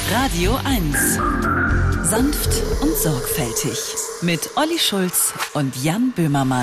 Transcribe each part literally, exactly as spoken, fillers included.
Radio eins. Sanft und sorgfältig. Mit Olli Schulz und Jan Böhmermann.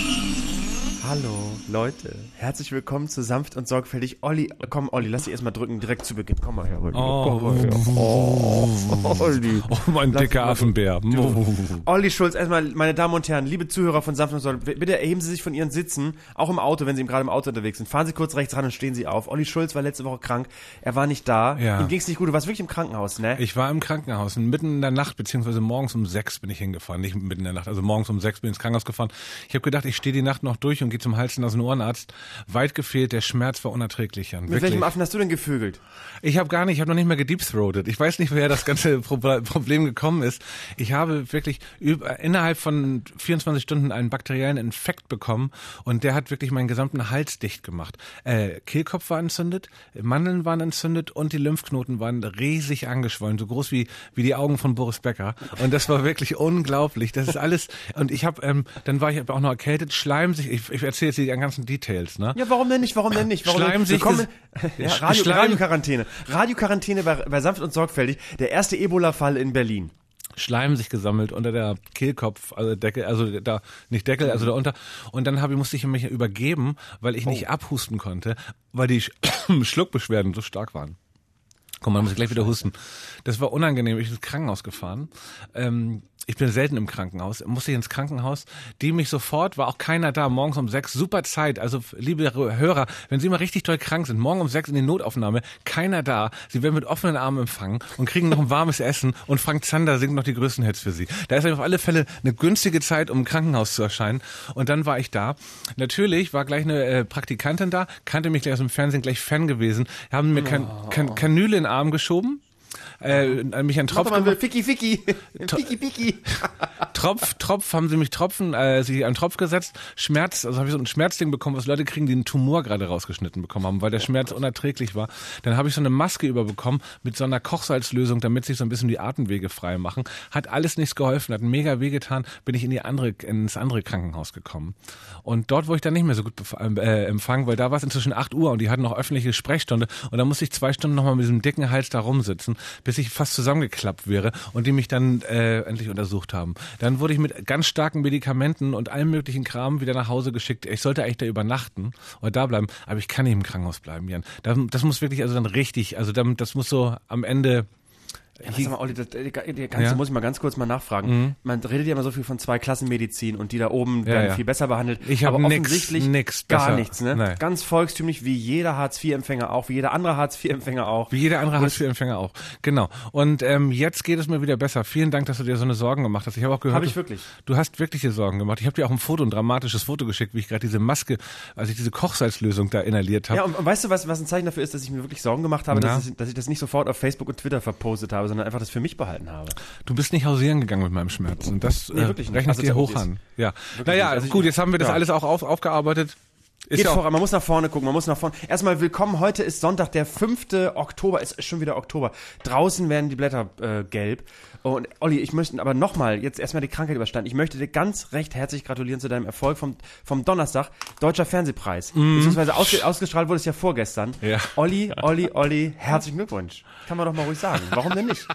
Hallo Leute, herzlich willkommen zu Sanft und Sorgfältig. Olli, komm Olli, lass dich erstmal drücken, direkt zu Beginn. Komm mal her, Olli. Oh, komm mal her. Oh, Olli. Oh, mein lass dicker Affenbär. Oh. Olli Schulz, erstmal, meine Damen und Herren, liebe Zuhörer von Sanft und Sorgfältig, bitte erheben Sie sich von Ihren Sitzen, auch im Auto, wenn Sie gerade im Auto unterwegs sind. Fahren Sie kurz rechts ran und stehen Sie auf. Olli Schulz war letzte Woche krank, er war nicht da, ja. Ihm ging's nicht gut, du warst wirklich im Krankenhaus, ne? Ich war im Krankenhaus, mitten in der Nacht, beziehungsweise morgens um sechs bin ich hingefahren, nicht mitten in der Nacht, also morgens um sechs bin ich ins Krankenhaus gefahren. Ich habe gedacht, ich stehe die Nacht noch durch und gehe zum Hals- und Ohrenarzt. Weit gefehlt, der Schmerz war unerträglich. Jan. Mit Wirklich. welchem Affen hast du denn gevögelt? Ich habe gar nicht, ich habe noch nicht mal gedeepthroatet. Ich weiß nicht, woher das ganze Pro- Problem gekommen ist. Ich habe wirklich über, innerhalb von vierundzwanzig Stunden einen bakteriellen Infekt bekommen und der hat wirklich meinen gesamten Hals dicht gemacht. Äh, Kehlkopf war entzündet, Mandeln waren entzündet und die Lymphknoten waren riesig angeschwollen, so groß wie wie die Augen von Boris Becker. Und das war wirklich unglaublich. Das ist alles. Und ich habe, ähm, dann war ich auch noch erkältet, Schleim sich. Ich, ich erzähle jetzt die ganzen Details, ne? Ja, warum denn nicht? Warum denn nicht? Warum Schleim denn? sich Willkommen, ja, Radio, Schleim- Radio-Quarantäne. Radio-Quarantäne bei, bei Sanft und Sorgfältig. Der erste Ebola-Fall in Berlin. Schleim sich gesammelt unter der Kehlkopf, also Deckel, also da, nicht Deckel, also da unter. Und dann habe ich, musste ich mich übergeben, weil ich nicht Oh. abhusten konnte, weil die Sch- Schluckbeschwerden so stark waren. Komm, man muss ich gleich wieder husten. Das war unangenehm. Ich bin ins Krankenhaus gefahren. Ähm, ich bin selten im Krankenhaus. Musste ich ins Krankenhaus. Die mich sofort, war auch keiner da. Morgens um sechs, super Zeit. Also, liebe Hörer, wenn Sie mal richtig doll krank sind, morgen um sechs in die Notaufnahme, keiner da. Sie werden mit offenen Armen empfangen und kriegen noch ein warmes Essen und Frank Zander singt noch die größten Hits für Sie. Da ist auf alle Fälle eine günstige Zeit, um im Krankenhaus zu erscheinen. Und dann war ich da. Natürlich war gleich eine äh, Praktikantin da, kannte mich gleich aus dem Fernsehen, gleich Fan gewesen. Haben mir kan kan Kanüle in den Arm geschoben. Äh, mich an Tropf gemacht. Ficky, Ficky. Ficky, Ficky. Tropf, Tropf, haben sie mich Tropfen, äh, sie an Tropf gesetzt. Schmerz, also habe ich so ein Schmerzding bekommen, was Leute kriegen, die einen Tumor gerade rausgeschnitten bekommen haben, weil der Schmerz unerträglich war. Dann habe ich so eine Maske überbekommen mit so einer Kochsalzlösung, damit sich so ein bisschen die Atemwege frei machen. Hat alles nichts geholfen, hat mega wehgetan, bin ich in die andere, ins andere Krankenhaus gekommen. Und dort wurde ich dann nicht mehr so gut bef- äh, empfangen, weil da war es inzwischen acht Uhr und die hatten noch öffentliche Sprechstunde und da musste ich zwei Stunden nochmal mit diesem dicken Hals da rumsitzen, bis ich fast zusammengeklappt wäre und die mich dann äh, endlich untersucht haben. Dann wurde ich mit ganz starken Medikamenten und allem möglichen Kram wieder nach Hause geschickt. Ich sollte eigentlich da übernachten oder da bleiben, aber ich kann nicht im Krankenhaus bleiben, Jan. Das, das muss wirklich also dann richtig, also dann, das muss so am Ende... Ja, sag mal, Olli, das, die ganze Ja? muss ich mal ganz kurz mal nachfragen. Mhm. Man redet ja immer so viel von zwei Klassenmedizin und die da oben Ja, werden ja. viel besser behandelt. Ich hab aber nix, offensichtlich nix gar besser. nichts, ne? Nein. Ganz volkstümlich wie jeder Hartz vier Empfänger auch, wie jeder andere Hartz vier Empfänger auch. Wie jeder andere Hartz vier Empfänger auch. Genau. Und ähm, jetzt geht es mir wieder besser. Vielen Dank, dass du dir so eine Sorgen gemacht hast. Ich habe auch gehört, Hab ich du, wirklich. du hast wirkliche Sorgen gemacht. Ich habe dir auch ein Foto, ein dramatisches Foto geschickt, wie ich gerade diese Maske, als ich diese Kochsalzlösung da inhaliert habe. Ja, und, und weißt du, was, was ein Zeichen dafür ist, dass ich mir wirklich Sorgen gemacht habe, Na? dass ich, dass ich das nicht sofort auf Facebook und Twitter verpostet habe, sondern einfach das für mich behalten habe. Du bist nicht hausieren gegangen mit meinem Schmerz. Und das Nee, äh, wirklich nicht. rechne ich Also, dir das hoch ist- an. Ja. Wirklich Naja, nicht. Also ich- gut, jetzt haben wir das ja. alles auch auf, aufgearbeitet. Ist Geht ja auch, voran, man muss nach vorne gucken, man muss nach vorne. Erstmal willkommen, heute ist Sonntag, der fünfte Oktober, es ist schon wieder Oktober. Draußen werden die Blätter äh, gelb. Und Olli, ich möchte aber nochmal, jetzt erstmal die Krankheit überstanden. Ich möchte dir ganz recht herzlich gratulieren zu deinem Erfolg vom, vom Donnerstag, Deutscher Fernsehpreis. Mm. Beziehungsweise ausge, ausgestrahlt wurde es ja vorgestern. Ja. Olli, Olli, Olli, herzlichen Glückwunsch. Kann man doch mal ruhig sagen. Warum denn nicht?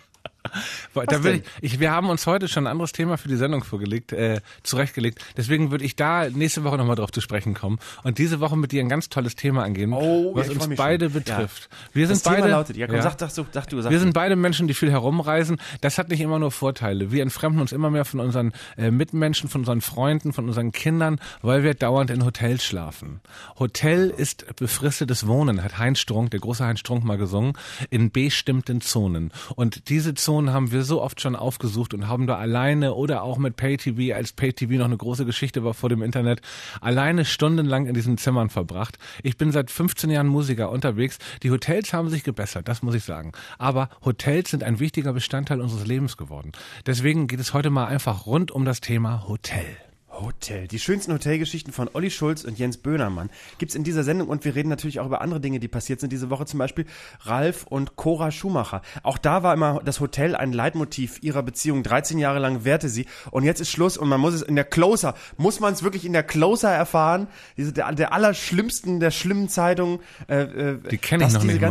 Da will ich, ich, wir haben uns heute schon ein anderes Thema für die Sendung vorgelegt, äh, zurechtgelegt. Deswegen würde ich da nächste Woche nochmal drauf zu sprechen kommen und diese Woche mit dir ein ganz tolles Thema angehen, Oh, was ja, ich freu uns mich beide schon. betrifft. Wir Das sind beide, Thema lautet, ja komm, ja. Sag, sag, sag, sag du, sag Wir du. sind beide Menschen, die viel herumreisen. Das hat nicht immer nur Vorteile. Wir entfremden uns immer mehr von unseren äh, Mitmenschen, von unseren Freunden, von unseren Kindern, weil wir dauernd in Hotels schlafen. Hotel ist befristetes Wohnen, hat Heinz Strunk, der große Heinz Strunk mal gesungen, in bestimmten Zonen. Und diese Zonen haben wir so oft schon aufgesucht und haben da alleine oder auch mit Pay-T V, als Pay-T V noch eine große Geschichte war vor dem Internet, alleine stundenlang in diesen Zimmern verbracht. Ich bin seit fünfzehn Jahren Musiker unterwegs. Die Hotels haben sich gebessert, das muss ich sagen. Aber Hotels sind ein wichtiger Bestandteil unseres Lebens geworden. Deswegen geht es heute mal einfach rund um das Thema Hotel. Hotel. Die schönsten Hotelgeschichten von Olli Schulz und Jens Böhmermann gibt's in dieser Sendung und wir reden natürlich auch über andere Dinge, die passiert sind diese Woche, zum Beispiel Ralf und Cora Schumacher. Auch da war immer das Hotel ein Leitmotiv ihrer Beziehung. dreizehn Jahre lang währte sie und jetzt ist Schluss und man muss es in der Closer, muss man es wirklich in der Closer erfahren, diese, der, der allerschlimmsten, der schlimmen Zeitung. Äh, die kenne ich noch diese nicht ganz, mal.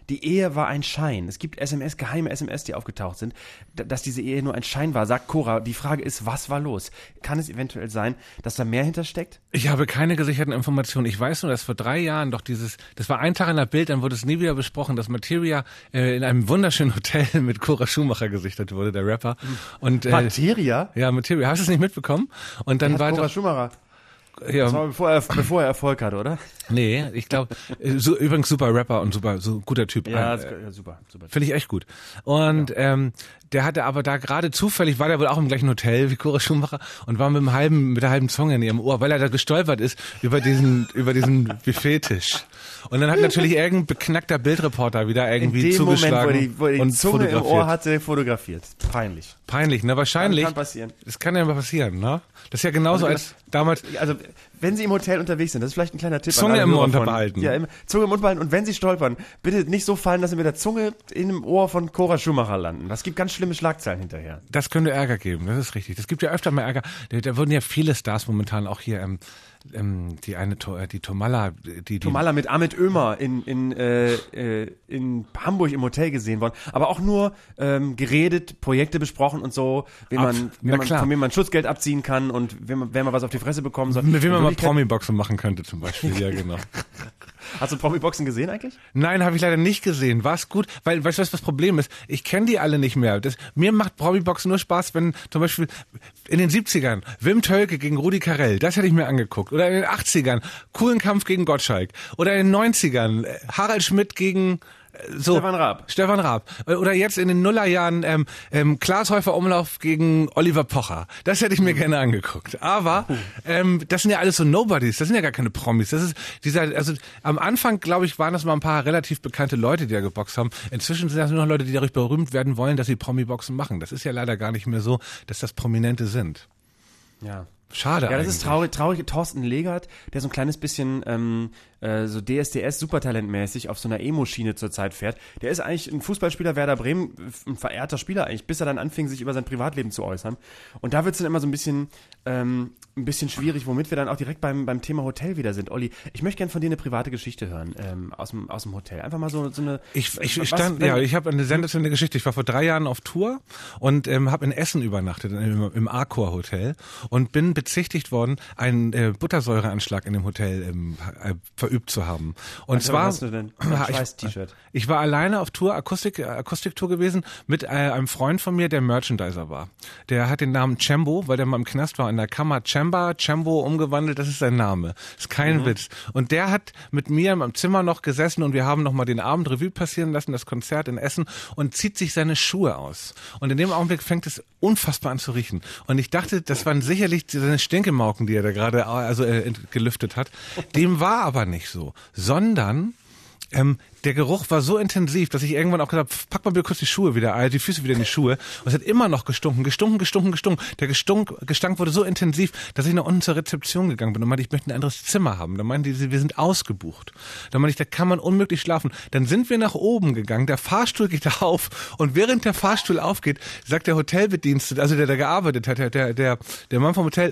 die Ehe war ein Schein. Es gibt S M S, geheime S M S, die aufgetaucht sind, d- dass diese Ehe nur ein Schein war. Sagt Cora, die Frage ist, was war los? Kann es eventuell sein, dass da mehr hintersteckt? Ich habe keine gesicherten Informationen. Ich weiß nur, dass vor drei Jahren doch dieses, das war ein Tag in der Bild, dann wurde es nie wieder besprochen, dass Materia äh, in einem wunderschönen Hotel mit Cora Schumacher gesichtet wurde, der Rapper. Und, äh, Materia? Ja, Materia. Hast du es nicht mitbekommen? Und dann war Cora doch, Schumacher. ja, Das war bevor er, bevor er Erfolg hatte, oder? nee, ich glaube, so, übrigens super Rapper und super, so guter Typ. Ja, Ein, das, äh, ja super, super. Finde ich echt gut. Und ähm, der hatte aber da gerade zufällig, war der wohl auch im gleichen Hotel wie Cora Schumacher und war mit dem halben, mit der halben Zunge in ihrem Ohr, weil er da gestolpert ist über diesen, über diesen Buffettisch. Und dann hat natürlich irgendein beknackter Bildreporter wieder irgendwie In dem zugeschlagen Moment, wo er die, wo er die und Zunge im fotografiert. Ohr hatte, fotografiert. Peinlich. Peinlich, ne? Wahrscheinlich. Kann passieren. Das kann ja mal passieren, ne? Das ist ja genauso Also, als damals. Also, wenn Sie im Hotel unterwegs sind, das ist vielleicht ein kleiner Tipp. Zunge an alle im Hörer Mund von- behalten. Ja, im, Zunge im Mund behalten. Und wenn Sie stolpern, bitte nicht so fallen, dass Sie mit der Zunge in dem Ohr von Cora Schumacher landen. Das gibt ganz schlimme Schlagzeilen hinterher. Das könnte Ärger geben, das ist richtig. Das gibt ja öfter mal Ärger. Da, da wurden ja viele Stars momentan auch hier, ähm, ähm, die eine, To- äh, die Tomala, die, die Tomala mit Ahmed Ömer in, in, äh, äh, in Hamburg im Hotel gesehen worden. Aber auch nur ähm, geredet, Projekte besprochen und so, wie Ab- man, wie na man klar. von wem man Schutzgeld abziehen kann und wenn man, wenn man was auf die Fresse bekommen soll. mit wem man In mal Wirklichkeit- Promi-Boxen machen könnte zum Beispiel, ja genau. Hast du Promi-Boxen gesehen eigentlich? Nein, habe ich leider nicht gesehen. War's gut, weil, weißt du, was das Problem ist? Ich kenne die alle nicht mehr. Das, mir macht Promi-Boxen nur Spaß, wenn zum Beispiel in den siebzigern Wim Tölke gegen Rudi Carrell, das hätte ich mir angeguckt. Oder in den achtzigern coolen Kampf gegen Gottschalk. Oder in den neunzigern äh, Harald Schmidt gegen äh, so, Stefan Raab. Stefan Raab. Oder jetzt in den Nullerjahren ähm, ähm, Klaas Häufer Umlauf gegen Oliver Pocher. Das hätte ich mir gerne angeguckt. Aber ähm, das sind ja alles so Nobodies. Das sind ja gar keine Promis. Das ist dieser, also am Anfang, glaube ich, waren das mal ein paar relativ bekannte Leute, die da geboxt haben. Inzwischen sind das nur noch Leute, die dadurch berühmt werden wollen, dass sie Promi-Boxen machen. Das ist ja leider gar nicht mehr so, dass das Prominente sind. Ja. Schade Ja, das eigentlich. ist traurig. Traurig. Thorsten Legert, der so ein kleines bisschen ähm, äh, so D S D S-Supertalentmäßig auf so einer Emo-Schiene zurzeit fährt. Der ist eigentlich ein Fußballspieler Werder Bremen, ein verehrter Spieler eigentlich, bis er dann anfing, sich über sein Privatleben zu äußern. Und da wird es dann immer so ein bisschen ähm, ein bisschen schwierig, womit wir dann auch direkt beim beim Thema Hotel wieder sind. Olli, ich möchte gerne von dir eine private Geschichte hören ähm, aus dem aus dem Hotel. Einfach mal so so eine. Ich, ich, was- ich stand, wenn- ja, ich habe eine sensationelle Geschichte. Ich war vor drei Jahren auf Tour und ähm, habe in Essen übernachtet, im, im Arcor Hotel und bin bezichtigt worden, einen äh, Buttersäureanschlag in dem Hotel ähm, äh, verübt zu haben. Und Was zwar, hast du denn? Ein Ja, ich- Schweiß-T-Shirt. Ich war alleine auf Tour, Akustik, äh, Akustiktour gewesen, mit äh, einem Freund von mir, der Merchandiser war. Der hat den Namen Cembo, weil der mal im Knast war, in der Kammer Cemba, Cembo umgewandelt, das ist sein Name. Ist kein Mhm. Witz. Und der hat mit mir im Zimmer noch gesessen und wir haben noch mal den Abend Revue passieren lassen, das Konzert in Essen, und zieht sich seine Schuhe aus. Und in dem Augenblick fängt es unfassbar an zu riechen. Und ich dachte, das waren sicherlich seine Stinkemauken, die er da gerade also äh, gelüftet hat. Dem war aber nicht so, sondern ähm, der Geruch war so intensiv, dass ich irgendwann auch gesagt habe, pack mal bitte kurz die Schuhe wieder, äh, die Füße wieder in die Schuhe. Und es hat immer noch gestunken, gestunken, gestunken, gestunken. Der Gestunk, Gestank wurde so intensiv, dass ich nach unten zur Rezeption gegangen bin und meinte, ich möchte ein anderes Zimmer haben. Dann meinten die, wir sind ausgebucht. Dann meinte ich, da kann man unmöglich schlafen. Dann sind wir nach oben gegangen, der Fahrstuhl geht auf und während der Fahrstuhl aufgeht, sagt der Hotelbedienstete, also der da gearbeitet hat, der, der, der, der Mann vom Hotel,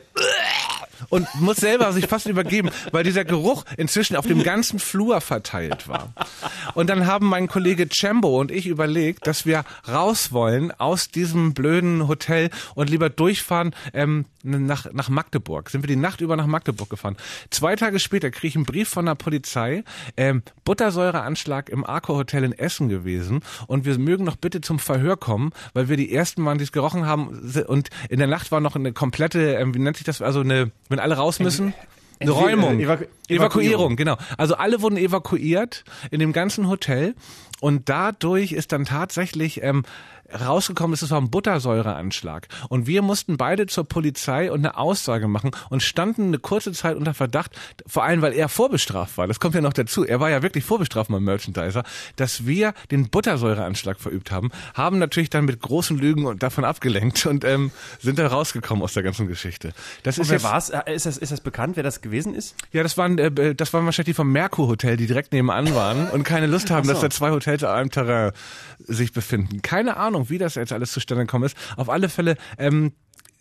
und muss selber sich fast übergeben, weil dieser Geruch inzwischen auf dem ganzen Flur verteilt war. Und dann haben mein Kollege Cembo und ich überlegt, dass wir raus wollen aus diesem blöden Hotel und lieber durchfahren ähm, nach, nach Magdeburg. Sind wir die Nacht über nach Magdeburg gefahren. Zwei Tage später kriege ich einen Brief von der Polizei, ähm, Buttersäureanschlag im Arcor Hotel in Essen gewesen und wir mögen noch bitte zum Verhör kommen, weil wir die ersten waren, die es gerochen haben und in der Nacht war noch eine komplette, ähm, wie nennt sich das, also eine, wenn alle raus müssen? Eine Entweder- Räumung. Evaku- Evakuierung, Evakuierung, genau. Also alle wurden evakuiert in dem ganzen Hotel und dadurch ist dann tatsächlich ähm, rausgekommen ist, es war ein Buttersäureanschlag. Und wir mussten beide zur Polizei und eine Aussage machen und standen eine kurze Zeit unter Verdacht, vor allem, weil er vorbestraft war. Das kommt ja noch dazu. Er war ja wirklich vorbestraft beim Merchandiser, dass wir den Buttersäureanschlag verübt haben, haben natürlich dann mit großen Lügen und davon abgelenkt und ähm, sind da rausgekommen aus der ganzen Geschichte. Das Und ist wer jetzt, war's? Äh, Ist das, ist das bekannt, wer das gewesen ist? ja, das waren, äh, das waren wahrscheinlich die vom Merkur Hotel, die direkt nebenan waren und keine Lust haben, Ach so. dass da zwei Hotels auf einem Terrain sich befinden. Keine Ahnung, wie das jetzt alles zustande gekommen ist. Auf alle Fälle, ähm,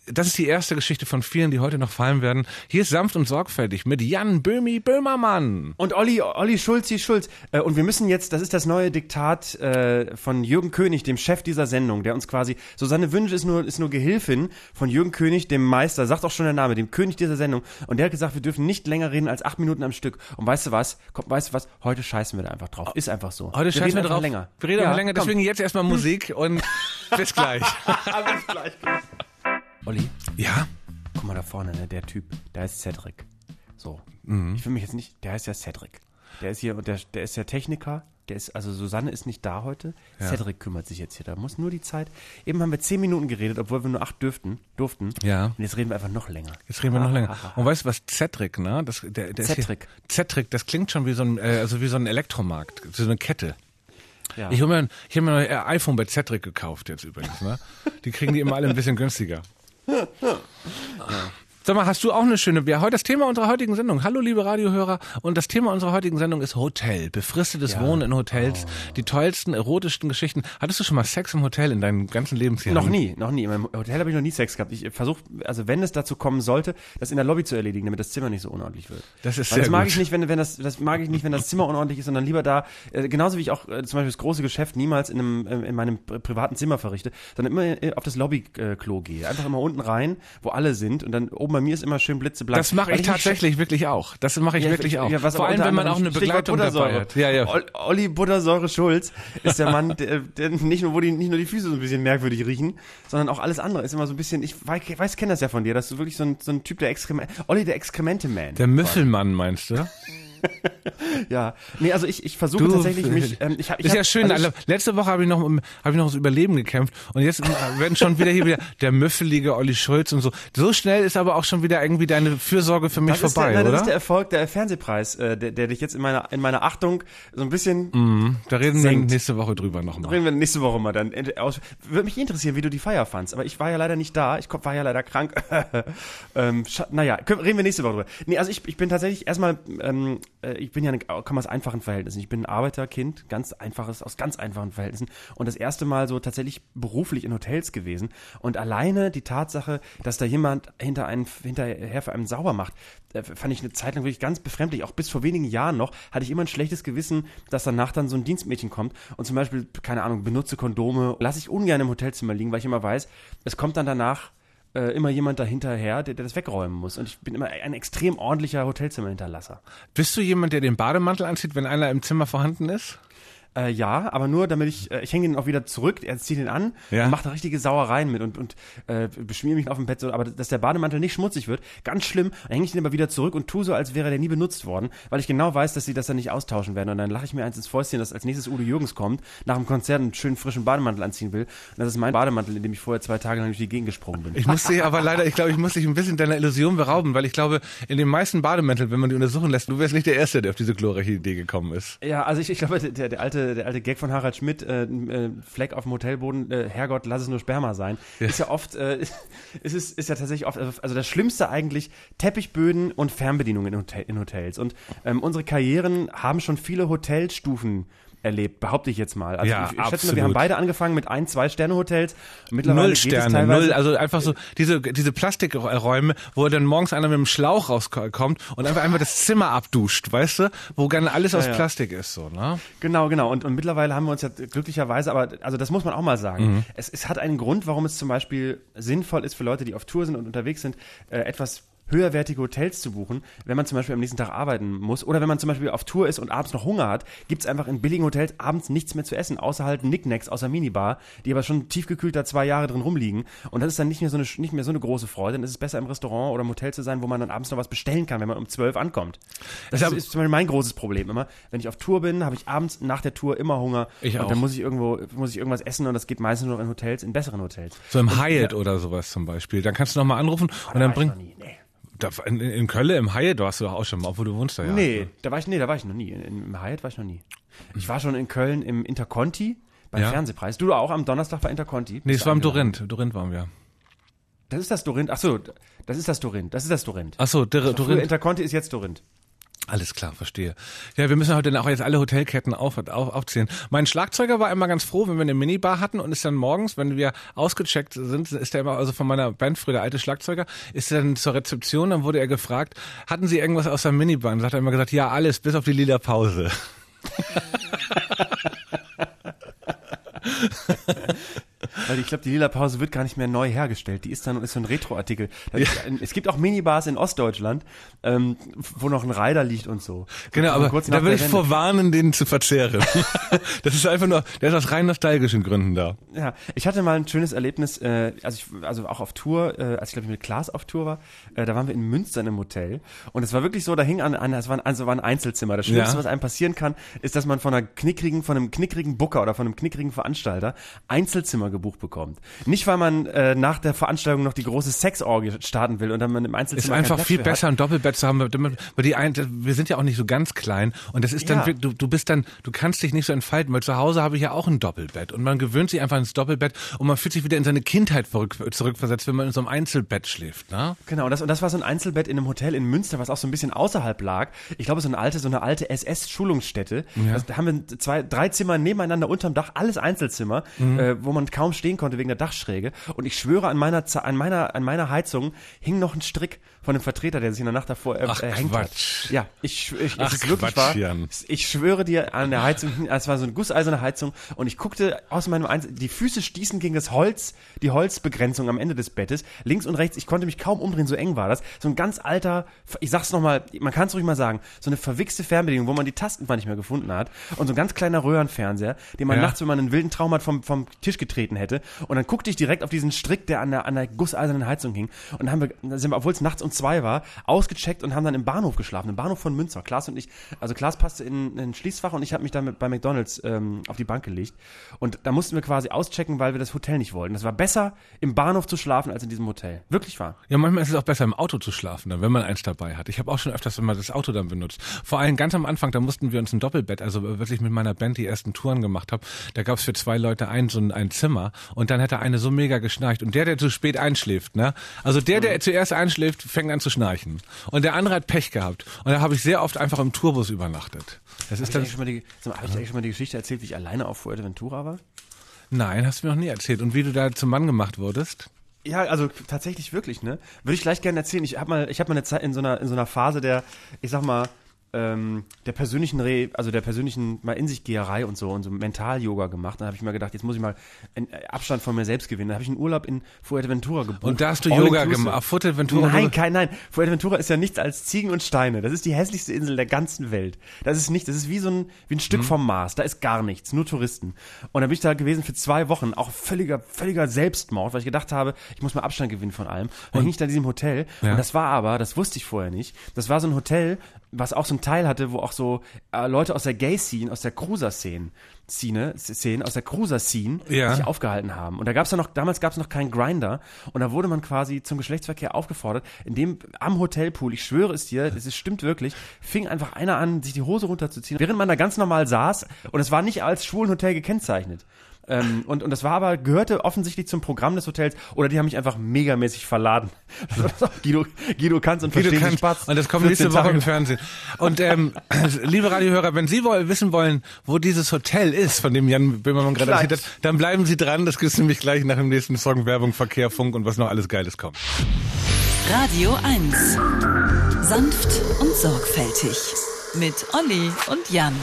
das ist die erste Geschichte von vielen, die heute noch fallen werden. Hier ist Sanft und Sorgfältig mit Jan Böhmi Böhmermann. Und Olli, Olli Schulzi Schulz. Äh, und wir müssen jetzt, das ist das neue Diktat äh, von Jürgen König, dem Chef dieser Sendung, der uns quasi, Susanne Wünsch ist nur, ist nur Gehilfin von Jürgen König, dem Meister, sagt auch schon der Name, dem König dieser Sendung. Und der hat gesagt, wir dürfen nicht länger reden als acht Minuten am Stück. Und weißt du was? Komm, weißt du was? Heute scheißen wir da einfach drauf. Ist einfach so. Heute scheißen wir drauf. Länger. Wir reden ja, einfach länger, komm. deswegen jetzt erstmal Musik und bis gleich. Bis gleich. Olli? Ja? Guck mal da vorne, ne, der Typ, der heißt Cedric. So. Mhm. Ich will mich jetzt nicht, der heißt ja Cedric. Der ist hier, und der, der ist ja Techniker. Der ist, also Susanne ist nicht da heute. Ja. Cedric kümmert sich jetzt hier. Da muss nur die Zeit. Eben haben wir zehn Minuten geredet, obwohl wir nur acht dürften, durften. Ja. Und jetzt reden wir einfach noch länger. Jetzt reden wir noch länger. Und weißt du was, Cedric, ne? Das, der, der Cedric. Ist hier, Cedric, das klingt schon wie so ein, äh, also wie so ein Elektromarkt, so eine Kette. Ja. Ich habe mir, ich hab mir ein iPhone bei Cedric gekauft jetzt übrigens, ne? Die kriegen die immer alle ein bisschen günstiger. Ja. Sag mal, hast du auch eine schöne, ja, heute das Thema unserer heutigen Sendung. Hallo, liebe Radiohörer. Und das Thema unserer heutigen Sendung ist Hotel. Befristetes Ja. Wohnen in Hotels. Oh. Die tollsten, erotischsten Geschichten. Hattest du schon mal Sex im Hotel in deinem ganzen Lebensjahr? Noch nie, noch nie. In meinem Hotel habe ich noch nie Sex gehabt. Ich versuche, also wenn es dazu kommen sollte, das in der Lobby zu erledigen, damit das Zimmer nicht so unordentlich wird. Das ist Weil sehr das mag gut. ich nicht, wenn, wenn das, das mag ich nicht, wenn das Zimmer unordentlich ist, sondern lieber da, äh, genauso wie ich auch äh, zum Beispiel das große Geschäft niemals in einem, äh, in meinem pri- privaten Zimmer verrichte, sondern immer äh, auf das Lobbyklo gehe. Einfach immer unten rein, wo alle sind und dann oben bei mir ist immer schön blitzeblank. Das mache Weil ich nicht tatsächlich wirklich auch. Das mache ich Ja, wirklich auch. ja, was Vor aber allem, unter wenn man auch anderem eine Stichwort Begleitung dabei Buttersäure. hat. Ja, ja. Ol- Olli Buttersäure Schulz ist der Mann, der, der nicht nur, wo die, nicht nur die Füße so ein bisschen merkwürdig riechen, sondern auch alles andere ist immer so ein bisschen, ich weiß, ich weiß kenne das ja von dir, dass du wirklich so ein, so ein Typ der Exkremente, Olli der Exkremente-Man. Der Müffelmann, meinst du? Ja, nee, also ich, ich versuche Du, tatsächlich mich, ähm, ich hab, ich ist hab, ja schön. also Also letzte Woche habe ich noch um, habe ich noch ums Überleben gekämpft und jetzt werden schon wieder hier wieder der müffelige Olli Schulz und so. So schnell ist aber auch schon wieder irgendwie deine Fürsorge für mich das ist vorbei, der, nein, oder? Das ist der Erfolg, der Fernsehpreis, äh, der, der dich jetzt in meiner, in meiner Achtung so ein bisschen Mhm, da reden senkt. wir nächste Woche drüber nochmal. Reden wir nächste Woche mal dann aus. Würde mich interessieren, wie du die Feier fandst. Aber ich war ja leider nicht da. Ich war ja leider krank. ähm, scha- naja, können, reden wir nächste Woche drüber. Nee, also ich, ich bin tatsächlich erstmal, ähm, äh, ich bin ja, eine, komme aus einfachen Verhältnissen. Ich bin ein Arbeiterkind, ganz einfaches, aus ganz einfachen Verhältnissen. Und das erste Mal so tatsächlich beruflich in Hotels gewesen. Und alleine die Tatsache, dass da jemand hinter einen, hinterher für einen sauber macht, äh, fand ich eine Zeit lang wirklich ganz befremdlich. Auch bis vor wenigen Jahren noch hatte ich immer ein schlechtes Gewissen, dass danach dann so ein Dienstmädchen kommt und zum Beispiel, keine Ahnung, benutze Kondome, lasse ich ungern im Hotelzimmer liegen, weil ich immer weiß, es kommt dann danach äh, immer jemand dahinterher, der, der das wegräumen muss. Und ich bin immer ein extrem ordentlicher Hotelzimmerhinterlasser. Bist du jemand, der den Bademantel anzieht, wenn einer im Zimmer vorhanden ist? Äh, ja, aber nur damit ich, äh, ich hänge den auch wieder zurück, er zieht ihn an Ja. und macht da richtige Sauereien mit und, und äh, beschmiere mich auf dem Bett, so, aber dass der Bademantel nicht schmutzig wird, ganz schlimm, dann hänge ich den aber wieder zurück und tue so, als wäre der nie benutzt worden, weil ich genau weiß, dass sie das dann nicht austauschen werden und dann lache ich mir eins ins Fäustchen, dass als nächstes Udo Jürgens kommt, nach dem Konzert einen schönen frischen Bademantel anziehen will und das ist mein Bademantel, in dem ich vorher zwei Tage lang durch die Gegend gesprungen bin. Ich muss dich aber leider, ich glaube, ich muss dich ein bisschen deiner Illusion berauben, weil ich glaube, in den meisten Bademänteln, wenn man die untersuchen lässt, du wärst nicht der Erste, der auf diese glorreiche Idee gekommen ist. Ja, also ich, ich glaube, der, der, alte, der alte Gag von Harald Schmidt, äh, äh, Fleck auf dem Hotelboden, äh, Herrgott, lass es nur Sperma sein, Ja. ist ja oft, äh, ist, ist, ist ja tatsächlich oft, also, also das Schlimmste eigentlich, Teppichböden und Fernbedienungen in, Hotel, in Hotels. Und ähm, unsere Karrieren haben schon viele Hotelstufen erlebt, behaupte ich jetzt mal. Also Ja, ich, ich schätze mal, absolut. wir haben beide angefangen mit ein, zwei Sterne-Hotels. Und mittlerweile Null geht es Sterne, teilweise, null, also einfach so diese diese Plastikräume, wo dann morgens einer mit dem Schlauch rauskommt und einfach einfach das Zimmer abduscht, weißt du, wo dann alles aus ja. Plastik ist, so, ne? Genau, genau. Und, und mittlerweile haben wir uns ja glücklicherweise, aber also das muss man auch mal sagen. Mhm. Es, es hat einen Grund, warum es zum Beispiel sinnvoll ist für Leute, die auf Tour sind und unterwegs sind, äh, etwas höherwertige Hotels zu buchen, wenn man zum Beispiel am nächsten Tag arbeiten muss oder wenn man zum Beispiel auf Tour ist und abends noch Hunger hat, gibt's einfach in billigen Hotels abends nichts mehr zu essen, außer halt Knickknacks aus der Minibar, die aber schon tiefgekühlt da zwei Jahre drin rumliegen und das ist dann nicht mehr so eine, nicht mehr so eine große Freude, dann ist es besser im Restaurant oder im Hotel zu sein, wo man dann abends noch was bestellen kann, wenn man um zwölf ankommt. Das Ich ist, hab- ist zum Beispiel mein großes Problem immer, wenn ich auf Tour bin, habe ich abends nach der Tour immer Hunger Ich und auch. dann muss ich irgendwo, muss ich irgendwas essen und das geht meistens nur in Hotels, in besseren Hotels. So im Hyatt oder sowas zum Beispiel. Dann kannst du noch mal anrufen und dann Da war ich bring noch nie, nee. da, in, in Köln im Hyatt warst du doch auch schon mal, obwohl du wohnst da ja. Nee, da war ich, nee, da war ich noch nie. In, Im Hyatt war ich noch nie. Ich war schon in Köln im Interconti beim Ja. Fernsehpreis. Du auch am Donnerstag bei Interconti? Nee, Bist es du war im eingeladen? Dorint. Dorint waren wir. Das ist das Dorint. Ach so, das ist das Dorint. Das ist das Dorint. Ach so, der Früher Dorint. Interconti ist jetzt Dorint. Alles klar, verstehe. Ja, wir müssen heute dann auch jetzt alle Hotelketten auf, auf, aufzählen. Mein Schlagzeuger war immer ganz froh, wenn wir eine Minibar hatten und ist dann morgens, wenn wir ausgecheckt sind, ist er immer, also von meiner Band früher, der alte Schlagzeuger, ist er dann zur Rezeption, dann wurde er gefragt, hatten Sie irgendwas aus der Minibar? Und hat er immer gesagt, ja, alles, bis auf die lila Pause. Weil ich glaube, die lila Pause wird gar nicht mehr neu hergestellt. Die ist dann ist so ein Retro-Artikel. Da Ja. ist- Es gibt auch Minibars in Ostdeutschland, ähm, wo noch ein Rider liegt und so. Genau, So aber kurz da nach will der ich Wende. vor warnen, den zu verzehren. Das ist einfach nur, der ist aus rein nostalgischen Gründen da. Ja, ich hatte mal ein schönes Erlebnis, äh, also, ich, also auch auf Tour, äh, als ich glaube ich mit Klaas auf Tour war, äh, da waren wir in Münster in einem Hotel und es war wirklich so, da hing an, an es war ein, also war ein Einzelzimmer. Das Schlimmste, Ja. was einem passieren kann, ist, dass man von einer knickrigen, von einem knickrigen Booker oder von einem knickrigen Veranstalter Einzelzimmer gebucht bekommt. Nicht, weil man äh, nach der Veranstaltung noch die große Sexorgie starten will und dann man im Ist Einzelzimmer keinen einfach Platz viel mehr besser, ein Doppelbett zu haben, damit- weil die ein, wir sind ja auch nicht so ganz klein und das ist dann, Ja. wirklich- du, du bist dann, du kannst dich nicht so entfalten, weil zu Hause habe ich ja auch ein Doppelbett und man gewöhnt sich einfach ins Doppelbett und man fühlt sich wieder in seine Kindheit zurück, zurückversetzt, wenn man in so einem Einzelbett schläft, ne? Genau, und das, und das war so ein Einzelbett in einem Hotel in Münster, was auch so ein bisschen außerhalb lag. Ich glaube, so eine alte, so eine alte S S-Schulungsstätte. Ja. Das, da haben wir zwei, drei Zimmer nebeneinander unterm Dach, alles Einzelzimmer, Mhm. äh, wo man kaum stehen konnte wegen der Dachschräge. Und ich schwöre, an meiner, Z- an meiner, an meiner Heizung hing noch ein Strick von einem Vertreter, der sich in der Nacht davor äh, Ach, äh, hängt hat. Quatsch. Ja, ich, schw- ich Ach, es ist wirklich Quatsch, wahr. Jan. Ich schwöre dir, an der Heizung, es war so eine gusseiserne Heizung und ich guckte aus meinem Einzel die Füße stießen gegen das Holz, die Holzbegrenzung am Ende des Bettes, links und rechts, ich konnte mich kaum umdrehen, so eng war das. So ein ganz alter, ich sag's nochmal, man kann es ruhig mal sagen, so eine verwichste Fernbedienung, wo man die Tasten nicht mehr gefunden hat und so ein ganz kleiner Röhrenfernseher, den man Ja. nachts, wenn man einen wilden Traum hat, vom, vom Tisch getreten hätte und dann guckte ich direkt auf diesen Strick, der an der, an der gusseisernen Heizung hing und dann haben wir, dann sind wir, obwohl es nachts um zwei war, ausgecheckt und haben dann im Bahnhof geschlafen, im Bahnhof von Münster. Klaas und ich, also Klaas passte in, in ein Schließfach und ich habe mich dann mit, bei McDonald's ähm, auf die Bank gelegt und da mussten wir quasi auschecken, weil wir das Hotel nicht wollten. Das war besser, im Bahnhof zu schlafen, als in diesem Hotel. Wirklich wahr. Ja, manchmal ist es auch besser, im Auto zu schlafen, dann, wenn man eins dabei hat. Ich habe auch schon öfters immer das Auto dann benutzt. Vor allem ganz am Anfang, da mussten wir uns ein Doppelbett, also was ich mit meiner Band die ersten Touren gemacht habe, da gab es für zwei Leute ein, so ein, ein Zimmer und dann hätte eine so mega geschnarcht und der, der zu spät einschläft, ne? Also der, der zuerst einschläft, fängt an zu schnarchen. Und der andere hat Pech gehabt. Und da habe ich sehr oft einfach im Tourbus übernachtet. Das Habe ist ich, dann, eigentlich schon mal die- sag mal, hab ich eigentlich schon mal die Geschichte erzählt, wie ich alleine auf Fuerteventura war? nein, hast du mir noch nie erzählt. Und wie du da zum Mann gemacht wurdest? Ja, also tatsächlich wirklich, ne? Würde ich gleich gerne erzählen. Ich habe mal, ich habe mal eine Zeit in so einer in so einer Phase der, ich sag mal, ähm, der persönlichen Re, also der persönlichen mal in sich Geherei und so und so Mental-Yoga gemacht. Dann habe ich mir gedacht, jetzt muss ich mal einen Abstand von mir selbst gewinnen. Dann habe ich einen Urlaub in Fuerteventura gebucht. Und da hast du All Yoga inclusive. gemacht. Auf Fuerteventura? Nein, kein, nein. Fuerteventura ist ja nichts als Ziegen und Steine. Das ist die hässlichste Insel der ganzen Welt. Das ist nicht, das ist wie so ein, wie ein Stück Mhm. vom Mars. Da ist gar nichts, nur Touristen. Und dann bin ich da gewesen für zwei Wochen, auch völliger, völliger Selbstmord, weil ich gedacht habe, ich muss mal Abstand gewinnen von allem. Und dann hing ich da in diesem Hotel. Ja. Und das war aber, das wusste ich vorher nicht, das war so ein Hotel, was auch so ein Teil hatte, wo auch so äh, Leute aus der Gay-Scene, aus der Cruiser-Szene, Szene, Szene, aus der Cruiser-Scene Ja. sich aufgehalten haben. Und da gab's ja noch, damals gab's noch keinen Grinder und da wurde man quasi zum Geschlechtsverkehr aufgefordert, in dem am Hotelpool, ich schwöre es dir, das ist, stimmt wirklich, fing einfach einer an, sich die Hose runterzuziehen, während man da ganz normal saß und es war nicht als Schwulenhotel gekennzeichnet. Ähm, und, und das war aber, gehörte offensichtlich zum Programm des Hotels oder die haben mich einfach megamäßig verladen. Guido, Guido kann's und Wie du versteht den kannst. Spaß. Und das kommt vierzehn nächste Woche Tage. im Fernsehen. Und ähm, liebe Radiohörer, wenn Sie woll, wissen wollen, wo dieses Hotel ist, von dem Jan Böhmermann gerade Gleich. erzählt hat, dann bleiben Sie dran. Das gibt's nämlich gleich nach dem nächsten Song Werbung, Verkehr, Funk und was noch alles Geiles kommt. Radio eins. Sanft und sorgfältig. Mit Olli und Jan.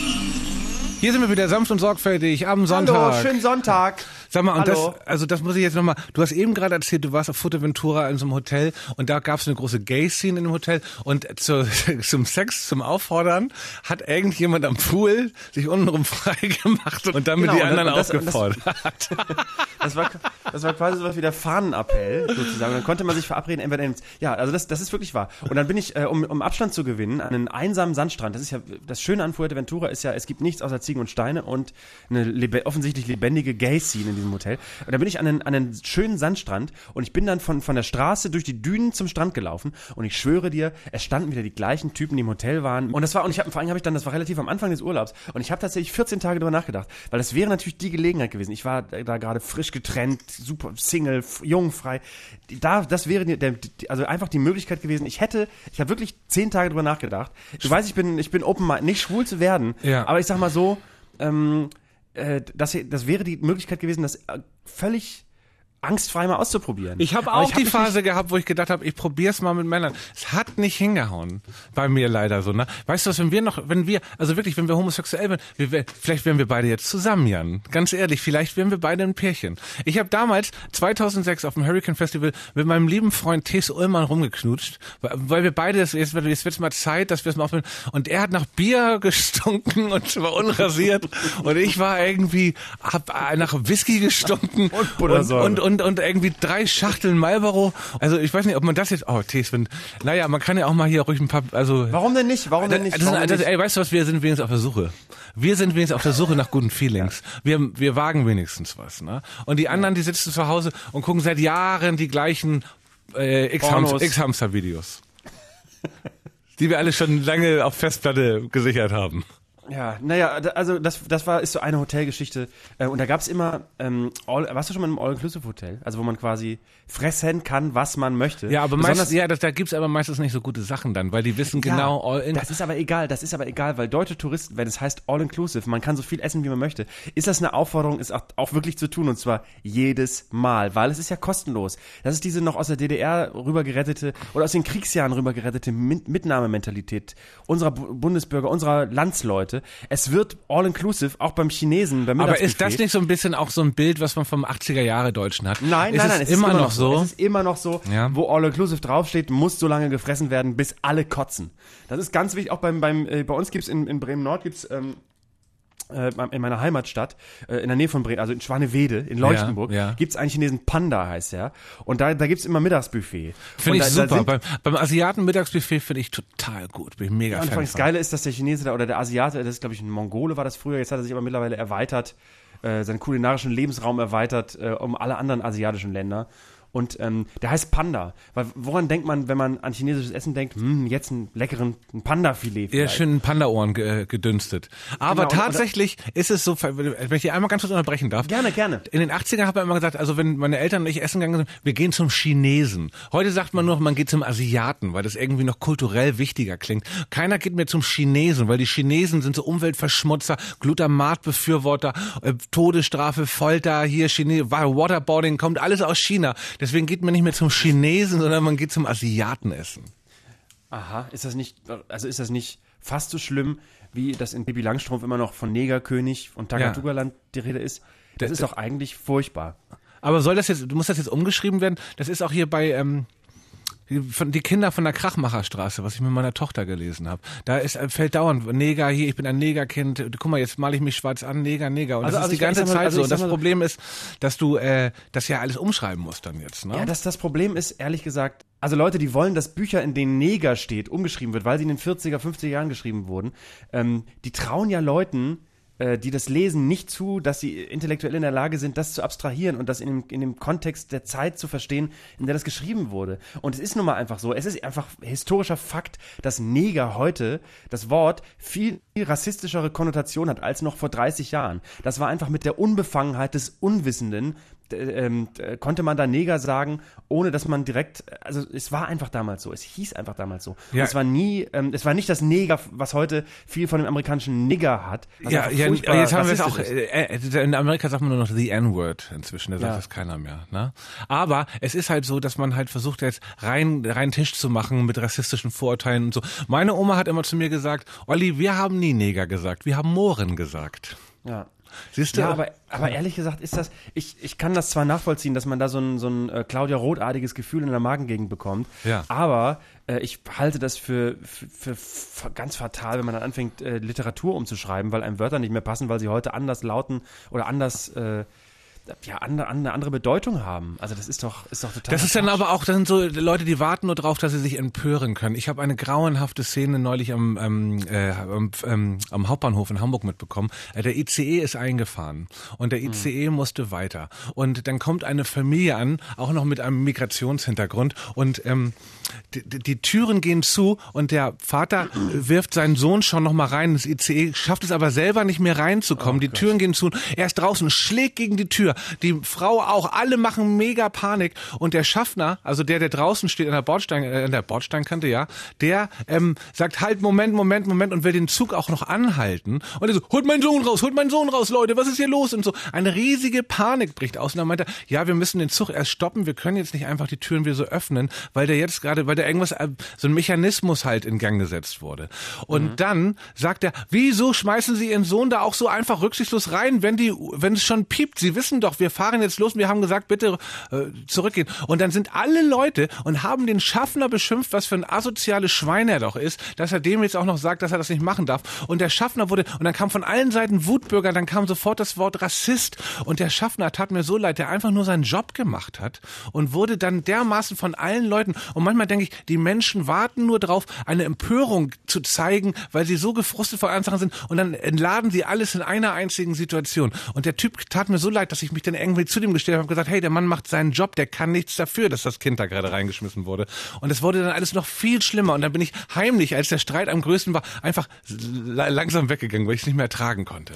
Hier sind wir wieder sanft und sorgfältig am Sonntag. Hallo, schönen Sonntag. Sag mal, und Hallo. das, also das muss ich jetzt nochmal, du hast eben gerade erzählt, du warst auf Fuerteventura in so einem Hotel und da gab es eine große Gay-Szene in dem Hotel und zu, zum Sex, zum Auffordern hat irgendjemand am Pool sich untenrum frei gemacht und damit Genau, die und anderen das- und das- aufgefordert. Das war, das war quasi sowas wie der Fahnenappell, sozusagen. Dann konnte man sich verabreden, entweder in, ja, also das, das ist wirklich wahr. Und dann bin ich, äh, um, um Abstand zu gewinnen, an einen einsamen Sandstrand. Das ist ja, das Schöne an Fuerteventura ist ja, es gibt nichts außer Ziegen und Steine und eine lebe offensichtlich lebendige Gay-Scene in diesem diesem Hotel. Und da bin ich an einen, an einen schönen Sandstrand und ich bin dann von, von der Straße durch die Dünen zum Strand gelaufen und ich schwöre dir, es standen wieder die gleichen Typen, die im Hotel waren. Und das war, und ich hab, vor allem habe ich dann, das war relativ am Anfang des Urlaubs und ich habe tatsächlich vierzehn Tage drüber nachgedacht, weil das wäre natürlich die Gelegenheit gewesen. Ich war da gerade frisch getrennt, super Single, f- jung, frei. Da, das wäre die, der, die, also einfach die Möglichkeit gewesen. Ich hätte, ich habe wirklich zehn Tage drüber nachgedacht. Du weißt, ich bin, ich bin open, nicht schwul zu werden, Ja. aber ich sag mal so, ähm, äh, das, das wäre die Möglichkeit gewesen, das äh, völlig angstfrei mal auszuprobieren. Ich habe Aber auch ich hab die mich Phase gehabt, wo ich gedacht habe, ich probier's mal mit Männern. Es hat nicht hingehauen. Bei mir leider so, ne? Weißt du was, wenn wir noch, wenn wir, also wirklich, wenn wir homosexuell werden, wir, wir, vielleicht wären wir beide jetzt zusammen, Jan. Ganz ehrlich, vielleicht wären wir beide ein Pärchen. Ich habe damals, zweitausendsechs, auf dem Hurricane Festival mit meinem lieben Freund Thes Ullmann rumgeknutscht, weil, weil wir beide, jetzt, jetzt wird's mal Zeit, dass wir es mal aufnehmen. Und er hat nach Bier gestunken und war unrasiert. Und ich war irgendwie, hab nach Whisky gestunken. Und Buttersäure. Und, und, und, und irgendwie drei Schachteln Marlboro. Also ich weiß nicht, ob man das jetzt, oh, Tees, wenn, naja, man kann ja auch mal hier ruhig ein paar, also. Warum denn nicht? Warum denn nicht? Das, das, Warum das, nicht? ey, weißt du was, wir sind wenigstens auf der Suche. Wir sind wenigstens auf der Suche nach guten Feelings. Wir, wir wagen wenigstens was, ne? Und die anderen, die sitzen zu Hause und gucken seit Jahren die gleichen, äh, Pornos. X-Hamster-Videos. Die wir alle schon lange auf Festplatte gesichert haben. Ja, naja, da- also das, das war ist so eine Hotelgeschichte äh, und da gab's immer, ähm, all, warst du schon mal im All-Inclusive-Hotel? Also wo man quasi fressen kann, was man möchte. Ja, aber Besonders- meistens, ja, das, da gibt's aber meistens nicht so gute Sachen dann, weil die wissen genau, all in. Das ist aber egal, das ist aber egal, weil deutsche Touristen, wenn es heißt All-Inclusive, man kann so viel essen, wie man möchte, ist das eine Aufforderung, ist auch, auch wirklich zu tun und zwar jedes Mal, weil es ist ja kostenlos. Das ist diese noch aus der D D R rübergerettete oder aus den Kriegsjahren rübergerettete Mit- Mitnahmementalität unserer Bu- Bundesbürger, unserer Landsleute. Es wird All-Inclusive, auch beim Chinesen, beim Aber Mittagsbuffet. ist das nicht so ein bisschen auch so ein Bild, was man vom achtziger Jahre Deutschen hat? Nein, ist nein, es nein, es immer, ist immer noch so. Es ist immer noch so, Ja. wo All-Inclusive draufsteht, muss so lange gefressen werden, bis alle kotzen. Das ist ganz wichtig, auch beim, beim äh, bei uns gibt's in, in Bremen-Nord gibt's ähm, äh, in meiner Heimatstadt, äh, in der Nähe von Bremen, also in Schwanewede, in Leuchtenburg, Ja, ja. gibt's einen Chinesen, Panda heißt der. Und da, da gibt's immer Mittagsbuffet. Finde ich Und da, super. Da sind, beim, beim Asiaten-Mittagsbuffet finde ich total gut. Bin ich mega ja, Fan und das von. Geile ist, dass der Chinese da, oder der Asiate, das ist glaube ich ein Mongole war das früher, jetzt hat er sich aber mittlerweile erweitert, äh, seinen kulinarischen Lebensraum erweitert äh, um alle anderen asiatischen Länder. Und ähm, der heißt Panda. Weil woran denkt man, wenn man an chinesisches Essen denkt, hm, jetzt einen leckeren ein Panda-Filet Ja, vielleicht. schön Panda-Ohren ge gedünstet. Aber Genau, und- tatsächlich ist es so, wenn ich die einmal ganz kurz unterbrechen darf. Gerne, gerne. In den achtzigern hat man immer gesagt, also wenn meine Eltern und ich essen gegangen sind, wir gehen zum Chinesen. Heute sagt man nur, man geht zum Asiaten, weil das irgendwie noch kulturell wichtiger klingt. Keiner geht mehr zum Chinesen, weil die Chinesen sind so Umweltverschmutzer, Glutamatbefürworter, äh, Todesstrafe, Folter, hier Chine Waterboarding, kommt alles aus China. Deswegen geht man nicht mehr zum Chinesen, sondern man geht zum Asiaten essen. Aha, ist das nicht, also ist das nicht fast so schlimm, wie das in Pippi Langstrumpf immer noch von Negerkönig und Tagatugaland die Rede ist? Das ist doch eigentlich furchtbar. Aber soll das jetzt, muss das jetzt umgeschrieben werden? Das ist auch hier bei, ähm, die, von, die Kinder von der Krachmacherstraße, was ich mit meiner Tochter gelesen habe. Da ist, äh, fällt dauernd Neger hier, ich bin ein Negerkind, guck mal, jetzt male ich mich schwarz an, Neger, Neger. Und Also- das also ist die ich- ich ganze sag mal- Zeit also so. ich Und sag das mal so- Problem ist, dass du äh, das ja alles umschreiben musst dann jetzt. Ne? Ja, das, das Problem ist, ehrlich gesagt, also Leute, die wollen, dass Bücher, in denen Neger steht, umgeschrieben wird, weil sie in den vierziger, fünfziger Jahren geschrieben wurden, ähm, die trauen ja Leuten, äh, die das lesen, nicht zu, dass sie intellektuell in der Lage sind, das zu abstrahieren und das in dem, in dem Kontext der Zeit zu verstehen, in der das geschrieben wurde. Und es ist nun mal einfach so, es ist einfach historischer Fakt, dass Neger heute, das Wort, viel, viel rassistischere Konnotation hat als noch vor dreißig Jahren. Das war einfach mit der Unbefangenheit des Unwissenden, d- ähm, d- konnte man da Neger sagen, ohne dass man direkt, also es war einfach damals so, es hieß einfach damals so. Und Ja. es war nie, ähm, es war nicht das Neger, was heute viel von dem amerikanischen Nigger hat. was Ja, einfach ja, furchtbar jetzt haben wir es auch, rassistisch ist. äh, äh, in Amerika sagt man nur noch the N-Word inzwischen, da sagt Ja. das keiner mehr. Ne? Aber es ist halt so, dass man halt versucht jetzt rein, rein Tisch zu machen mit rassistischen Vorurteilen und so. Meine Oma hat immer zu mir gesagt, Olli, wir haben nie Neger gesagt, wir haben Mohren gesagt. Ja. Siehst du? Ja, aber, aber ehrlich gesagt ist das, ich, ich kann das zwar nachvollziehen, dass man da so ein, so ein äh, Claudia Roth-artiges Gefühl in der Magengegend bekommt, Ja. aber äh, ich halte das für, für, für, für ganz fatal, wenn man dann anfängt, äh, Literatur umzuschreiben, weil einem Wörter nicht mehr passen, weil sie heute anders lauten oder anders, äh, ja andere, eine andere Bedeutung haben. Also das ist doch, ist doch total. Das ist dann aber auch, das sind so Leute, die warten nur drauf, dass sie sich empören können. Ich habe eine grauenhafte Szene neulich am, ähm, äh, am, ähm, am Hauptbahnhof in Hamburg mitbekommen. Äh, der I C E ist eingefahren und der I C E hm. musste weiter. Und dann kommt eine Familie an, auch noch mit einem Migrationshintergrund und ähm, die, die Türen gehen zu und der Vater wirft seinen Sohn schon noch mal rein ins I C E, schafft es aber selber nicht mehr reinzukommen. Oh, die Gott. Türen gehen zu, er ist draußen, schlägt gegen die Tür. Die Frau auch, alle machen mega Panik und der Schaffner, also der, der draußen steht an der Bordstein, äh, an der Bordsteinkante, ja, der ähm, sagt halt Moment, Moment, Moment und will den Zug auch noch anhalten und er so, holt meinen Sohn raus, holt meinen Sohn raus, Leute, was ist hier los und so. Eine riesige Panik bricht aus und dann meint er, ja, wir müssen den Zug erst stoppen, wir können jetzt nicht einfach die Türen wieder so öffnen, weil der jetzt gerade, weil der irgendwas, äh, so ein Mechanismus halt in Gang gesetzt wurde. Und mhm. dann sagt er, wieso schmeißen Sie Ihren Sohn da auch so einfach rücksichtslos rein, wenn die, wenn es schon piept, Sie wissen doch, wir fahren jetzt los und wir haben gesagt, bitte äh, zurückgehen. Und dann sind alle Leute und haben den Schaffner beschimpft, was für ein asoziales Schwein er doch ist, dass er dem jetzt auch noch sagt, dass er das nicht machen darf. Und der Schaffner wurde, und dann kam von allen Seiten Wutbürger, dann kam sofort das Wort Rassist. Und der Schaffner tat mir so leid, der einfach nur seinen Job gemacht hat und wurde dann dermaßen von allen Leuten, und manchmal denke ich, die Menschen warten nur drauf, eine Empörung zu zeigen, weil sie so gefrustet vor anderen Sachen sind und dann entladen sie alles in einer einzigen Situation. Und der Typ tat mir so leid, dass ich mich dann irgendwie zu dem gestellt habe und gesagt, hey, der Mann macht seinen Job, der kann nichts dafür, dass das Kind da gerade reingeschmissen wurde. Und es wurde dann alles noch viel schlimmer. Und dann bin ich heimlich, als der Streit am größten war, einfach langsam weggegangen, weil ich es nicht mehr ertragen konnte.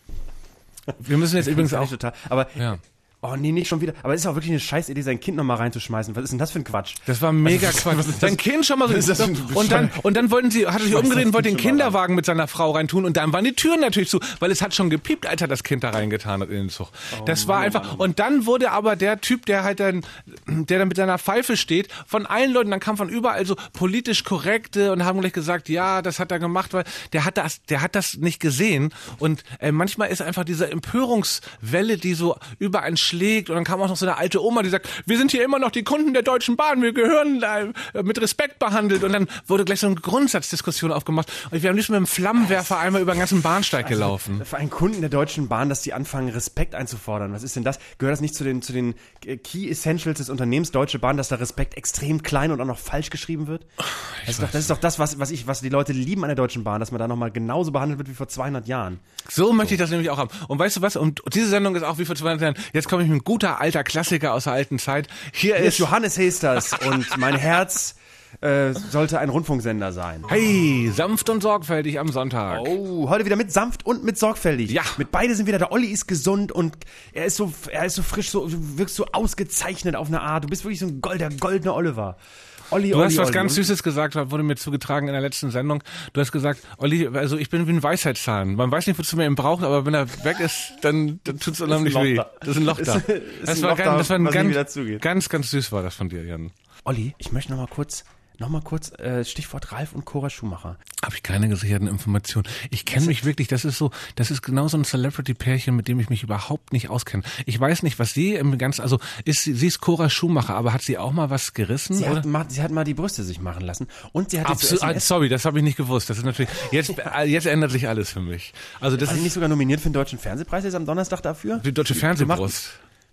Wir müssen jetzt übrigens auch... Total, aber... Ja. Oh nee, nicht schon wieder. Aber es ist auch wirklich eine Scheißidee, sein Kind noch mal reinzuschmeißen. Was ist denn das für ein Quatsch? Das war mega was, Quatsch. Was ist sein Kind schon mal so. Das und dann und dann wollten sie, hat er sich umgedreht und wollte den Kinderwagen mit seiner Frau reintun und dann waren die Türen natürlich zu, weil es hat schon gepiept, als er das Kind da reingetan hat in den Zug. Oh, das war Mann, einfach. Mann, Mann. Und dann wurde aber der Typ, der halt dann, der dann mit seiner Pfeife steht, von allen Leuten, dann kam von überall so politisch korrekte und haben gleich gesagt, ja, das hat er gemacht, weil der hat das, der hat das nicht gesehen. Und äh, manchmal ist einfach diese Empörungswelle, die so über einen schlägt und dann kam auch noch so eine alte Oma, die sagt, wir sind hier immer noch die Kunden der Deutschen Bahn, wir gehören äh, mit Respekt behandelt und dann wurde gleich so eine Grundsatzdiskussion aufgemacht und wir haben nicht mit einem Flammenwerfer einmal über den ganzen Bahnsteig also, gelaufen. Für einen Kunden der Deutschen Bahn, dass die anfangen, Respekt einzufordern. Was ist denn das? Gehört das nicht zu den, zu den Key Essentials des Unternehmens Deutsche Bahn, dass da Respekt extrem klein und auch noch falsch geschrieben wird? Das ist, doch, das ist doch das, was, was ich, was die Leute lieben an der Deutschen Bahn, dass man da nochmal genauso behandelt wird wie vor zweihundert Jahren. So, so möchte ich das nämlich auch haben. Und weißt du was? Und diese Sendung ist auch wie vor zweihundert Jahren. Jetzt komme ich mit ein guter alter Klassiker aus der alten Zeit. Hier, Hier ist Johannes Hesters und mein Herz äh, sollte ein Rundfunksender sein. Hey, sanft und sorgfältig am Sonntag. Oh, heute wieder mit sanft und mit sorgfältig. Ja. Mit beide sind wieder, der Olli ist gesund und er ist so, er ist so frisch, so, du wirkst so ausgezeichnet auf eine Art. Du bist wirklich so ein golder, goldener Oliver. Olli, du Olli, hast was Olli. ganz Süßes gesagt, wurde mir zugetragen in der letzten Sendung. Du hast gesagt, Olli, also ich bin wie ein Weisheitszahn. Man weiß nicht, wozu man ihn braucht, aber wenn er weg ist, dann, dann tut's unheimlich weh. Da. Das ist ein Loch da. Ist, ist das, ein war Loch ganz, da, das war ein ganz, ganz, ganz, ganz süß war das von dir, Jan. Olli, ich möchte noch mal kurz Nochmal kurz, äh, Stichwort Ralf und Cora Schumacher. Habe ich keine gesicherten Informationen. Ich kenne mich wirklich, das ist so, das ist genau so ein Celebrity-Pärchen, mit dem ich mich überhaupt nicht auskenne. Ich weiß nicht, was sie im Ganzen, also ist sie, sie ist Cora Schumacher, aber hat sie auch mal was gerissen? Sie, oder? Hat, mal, sie hat mal die Brüste sich machen lassen und sie hat Absolut, jetzt ah, sorry, das habe ich nicht gewusst. Das ist natürlich, jetzt, jetzt ändert sich alles für mich. Also das war ist sie nicht sogar nominiert für den Deutschen Fernsehpreis jetzt am Donnerstag dafür? Die Deutsche Fernsehbrust.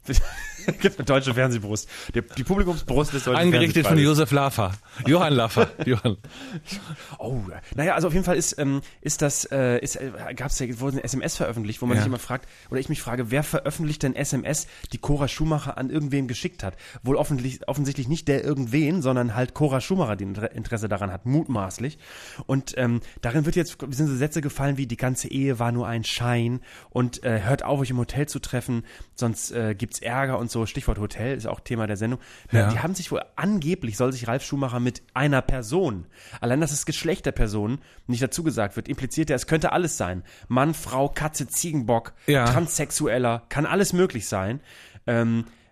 Deutsche Fernsehbrust. Die, die Publikumsbrust des Deutschen Angerichtet von Josef Laffer. Johann Laffer. Johann. Oh, naja, also auf jeden Fall ist, ähm, ist das, äh, ist, äh, gab's ja, wurde ein S M S veröffentlicht, wo man ja. sich immer fragt, oder ich mich frage, wer veröffentlicht denn S M S, die Cora Schumacher an irgendwem geschickt hat? Wohl offensichtlich, offensichtlich nicht der irgendwen, sondern halt Cora Schumacher, die Interesse daran hat, mutmaßlich. Und ähm, darin wird jetzt, sind so Sätze gefallen wie, die ganze Ehe war nur ein Schein und äh, hört auf, euch im Hotel zu treffen, sonst äh, gibt's Ärger und so. Stichwort Hotel ist auch Thema der Sendung. Ja. Die haben sich wohl, angeblich soll sich Ralf Schumacher mit einer Person, allein dass das Geschlecht der Person nicht dazu gesagt wird, impliziert ja, es könnte alles sein. Mann, Frau, Katze, Ziegenbock, ja. Transsexueller, kann alles möglich sein. Ähm,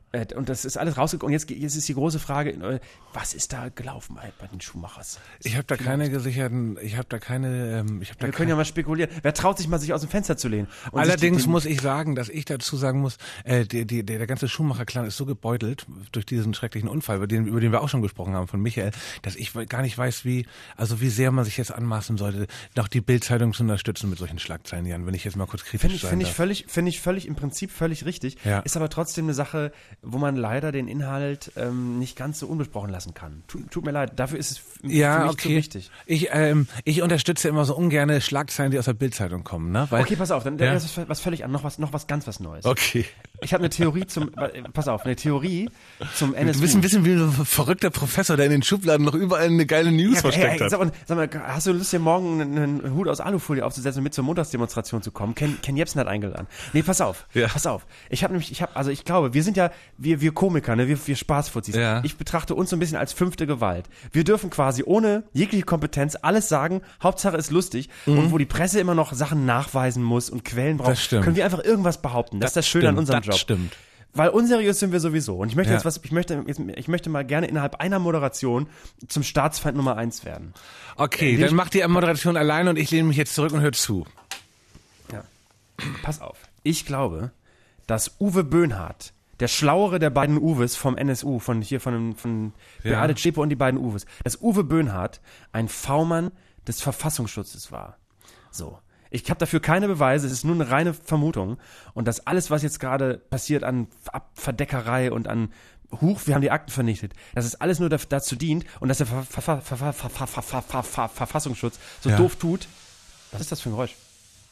Äh, und das ist alles rausgekommen. Und jetzt, jetzt ist die große Frage, äh, was ist da gelaufen bei, bei den Schuhmachers? Ich habe da keine gesicherten, ich habe da keine, ähm, ich habe da Wir keine, können ja mal spekulieren. Wer traut sich mal, sich aus dem Fenster zu lehnen? Und allerdings sich die, muss ich sagen, dass ich dazu sagen muss, äh, die, die, der ganze Schuhmacher-Clan ist so gebeutelt durch diesen schrecklichen Unfall, über den, über den wir auch schon gesprochen haben, von Michael, dass ich gar nicht weiß, wie, also wie sehr man sich jetzt anmaßen sollte, noch die Bild-Zeitung zu unterstützen mit solchen Schlagzeilen, Jan, wenn ich jetzt mal kurz kritisch Finde ich, sein finde ich darf. völlig, finde ich völlig im Prinzip völlig richtig. Ja. Ist aber trotzdem eine Sache, wo man leider den Inhalt ähm, nicht ganz so unbesprochen lassen kann. Tut, tut mir leid, dafür ist es f- Ja, für mich okay. zu wichtig. Ich, ähm, ich unterstütze immer so ungerne Schlagzeilen, die aus der Bild-Zeitung kommen, ne? Weil, Okay, pass auf, dann Ja. das ist was völlig an, noch was, noch was ganz was Neues. okay. Ich habe eine Theorie zum, äh, pass auf, eine Theorie zum N S U. Du bist ein bisschen wie so ein verrückter Professor, der in den Schubladen noch überall eine geile News Ja, versteckt hey, hey, hat. sag, mal, sag mal, hast du Lust, dir morgen einen, einen Hut aus Alufolie aufzusetzen und mit zur Montagsdemonstration zu kommen? Ken, Ken Jebsen hat eingeladen. Nee, pass auf, Ja. pass auf. Ich habe nämlich, ich habe, also ich glaube, wir sind ja, wir, wir Komiker, ne, wir, wir Spaßfuzis. Ja. Ich betrachte uns so ein bisschen als fünfte Gewalt. Wir dürfen quasi ohne jegliche Kompetenz alles sagen, Hauptsache ist lustig. Und wo die Presse immer noch Sachen nachweisen muss und Quellen braucht, Das stimmt. können wir einfach irgendwas behaupten. Das, ist das Schöne an stimmt, unserem das Job. stimmt. Weil unseriös sind wir sowieso. Und ich möchte Ja. jetzt was, ich möchte, jetzt, ich möchte mal gerne innerhalb einer Moderation zum Staatsfeind Nummer eins werden. Okay, Äh, dann ich- macht die Moderation alleine und ich lehne mich jetzt zurück und höre zu. Ja. Pass auf. Ich glaube, dass Uwe Böhnhardt, der schlauere der beiden Uwes vom N S U, von hier von, von Ja. Beate Zschäpe und die beiden Uwes, dass Uwe Böhnhardt ein V-Mann des Verfassungsschutzes war. So. Ich habe dafür keine Beweise, es ist nur eine reine Vermutung. Und dass alles, was jetzt gerade passiert an Ab- Verdeckerei und an Huch, wir haben die Akten vernichtet, dass es alles nur daf- dazu dient und dass der Ver Ver Ver Ver Ver Ver Ver Ver Ver Ver Verfassungsschutz so Ja. doof tut. Was ist das für ein Geräusch?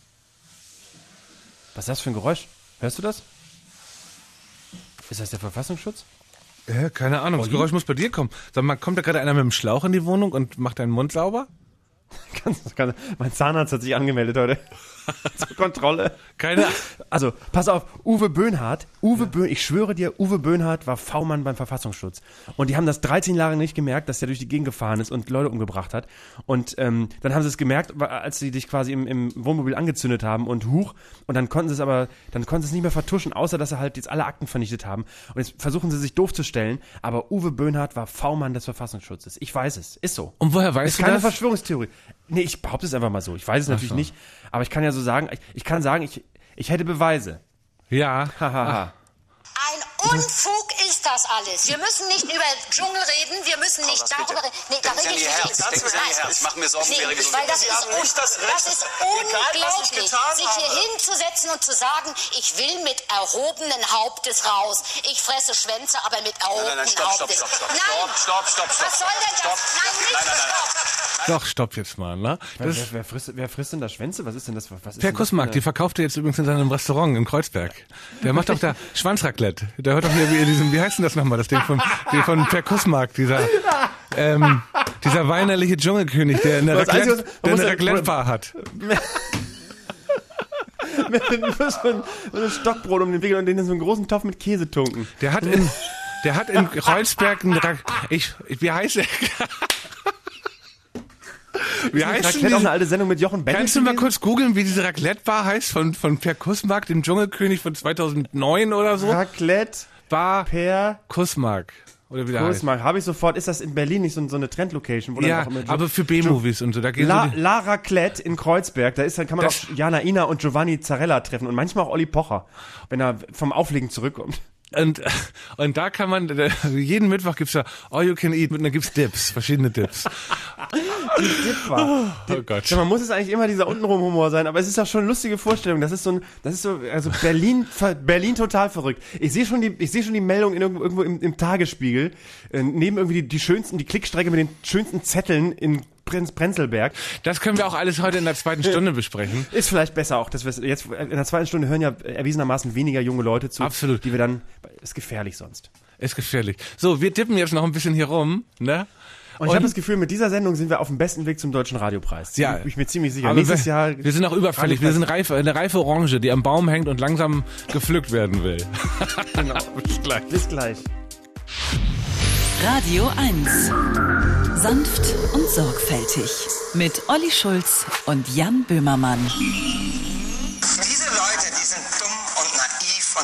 Was ist das für ein Geräusch? Hörst du das? Ist das der Verfassungsschutz? Ja, keine Ahnung, das Geräusch muss bei dir kommen. Sag mal, kommt da gerade einer mit dem Schlauch in die Wohnung und macht deinen Mund sauber? Ganz, ganz, mein Zahnarzt hat sich angemeldet heute zur Kontrolle. Keine Also, pass auf, Uwe Böhnhardt, Uwe Böhn, ich schwöre dir, Uwe Böhnhardt war V-Mann beim Verfassungsschutz. Und die haben das dreizehn Jahre nicht gemerkt, dass der durch die Gegend gefahren ist und Leute umgebracht hat. Und ähm, dann haben sie es gemerkt, als sie dich quasi im, im Wohnmobil angezündet haben und huch. Und dann konnten sie es aber, dann konnten sie es nicht mehr vertuschen, außer dass sie halt jetzt alle Akten vernichtet haben. Und jetzt versuchen sie sich doof zu stellen. Aber Uwe Böhnhardt war V-Mann des Verfassungsschutzes. Ich weiß es, ist so. Und woher weißt Ist du keine das? Verschwörungstheorie. Nee, ich behaupte es einfach mal so. Ich weiß es natürlich so. nicht. Aber ich kann ja so sagen, ich, ich kann sagen, ich, ich hätte Beweise. Ja. Hahaha. Ein Unfug ist das alles. Wir müssen nicht über Dschungel reden, wir müssen nicht was bitte? darüber reden. Nee, da Denken rede Sie ich an Ihr nicht. Herz. Denken Sie an Ihr Herz. Ich mache mir Sorgen um Ihre Nee, Gesundheit. weil das Sie ist, haben nicht das Recht, das ist egal, was ich unglaublich, getan sich hier habe. hinzusetzen und zu sagen, ich will mit erhobenen Hauptes raus. Ich fresse Schwänze, aber mit erhobenen Nein, nein, nein, stopp, stopp, Hauptes. stopp, stopp. Nein. Stopp, stopp, stopp, Was soll denn das? stopp. Nein, nicht Nein, nein, nein, stopp. Doch, stopp jetzt mal, ne? Wer, Das wer, wer, frisst, wer frisst denn da Schwänze? Was ist denn das? Was ist Per denn das Kussmark, für die verkauft er jetzt übrigens in seinem Restaurant im Kreuzberg. Der macht doch da Schwanzraclette. Der hört doch hier wie in diesem, wie heißt denn das nochmal, das Ding von, die von Per Kussmark, dieser, ähm, dieser weinerliche Dschungelkönig, der eine Das Einzige, Raclette, was- man der muss eine ja- Raclette-Bar hat. mit, mit so einem so ein Stockbrot um den Weg und den in so einen großen Topf mit Käse tunken. Der hat in, der hat in Kreuzberg einen Rac ich, ich, wie heißt der? Wie heißt denn Raclette auch die? eine alte Sendung mit Jochen Bennett? Kannst du mal gewesen? kurz googeln, wie diese Raclette-Bar heißt von, von Per Kussmark, dem Dschungelkönig von zweitausendneun oder so? Raclette Bar per Kussmark. Oder wie der heißt. Kussmark. Habe ich sofort. Ist das in Berlin nicht so, so eine Trendlocation? Wo dann Ja, auch immer- aber für B-Movies und so, da gehen La, so die, La Raclette in Kreuzberg, da ist, da kann man Das- auch Jana Ina und Giovanni Zarella treffen und manchmal auch Olli Pocher, wenn er vom Auflegen zurückkommt. und, und da kann man, da, jeden Mittwoch gibt's da All You Can Eat und dann gibt's Dips, verschiedene Dips. Dip war. Oh Gott. Ja, man muss es eigentlich immer dieser untenrum Humor sein, aber es ist doch schon eine lustige Vorstellung. Das ist so ein, das ist so, also Berlin, ver- Berlin total verrückt. Ich sehe schon die, ich sehe schon die Meldung in irgendwo, irgendwo im, im Tagesspiegel, äh, neben irgendwie die, die schönsten, die Klickstrecke mit den schönsten Zetteln in Prenz, Prenzlberg. Das können wir auch alles heute in der zweiten Stunde besprechen. Ist vielleicht besser auch, dass wir es jetzt in der zweiten Stunde hören ja erwiesenermaßen weniger junge Leute zu. Absolut. Die wir dann, ist gefährlich sonst. Ist gefährlich. So, wir tippen jetzt noch ein bisschen hier rum, ne? Und ich habe das Gefühl, mit dieser Sendung sind wir auf dem besten Weg zum Deutschen Radiopreis. Ja. Bin ich mir ziemlich sicher. Aber Nächstes wir, Jahr. wir sind auch überfällig. Wir sind reif, eine reife Orange, die am Baum hängt und langsam gepflückt werden will. Genau. Bis gleich. Bis gleich. Radio eins. Sanft und sorgfältig. Mit Olli Schulz und Jan Böhmermann. Diese Leute, die sind dumm und naiv und die haben keine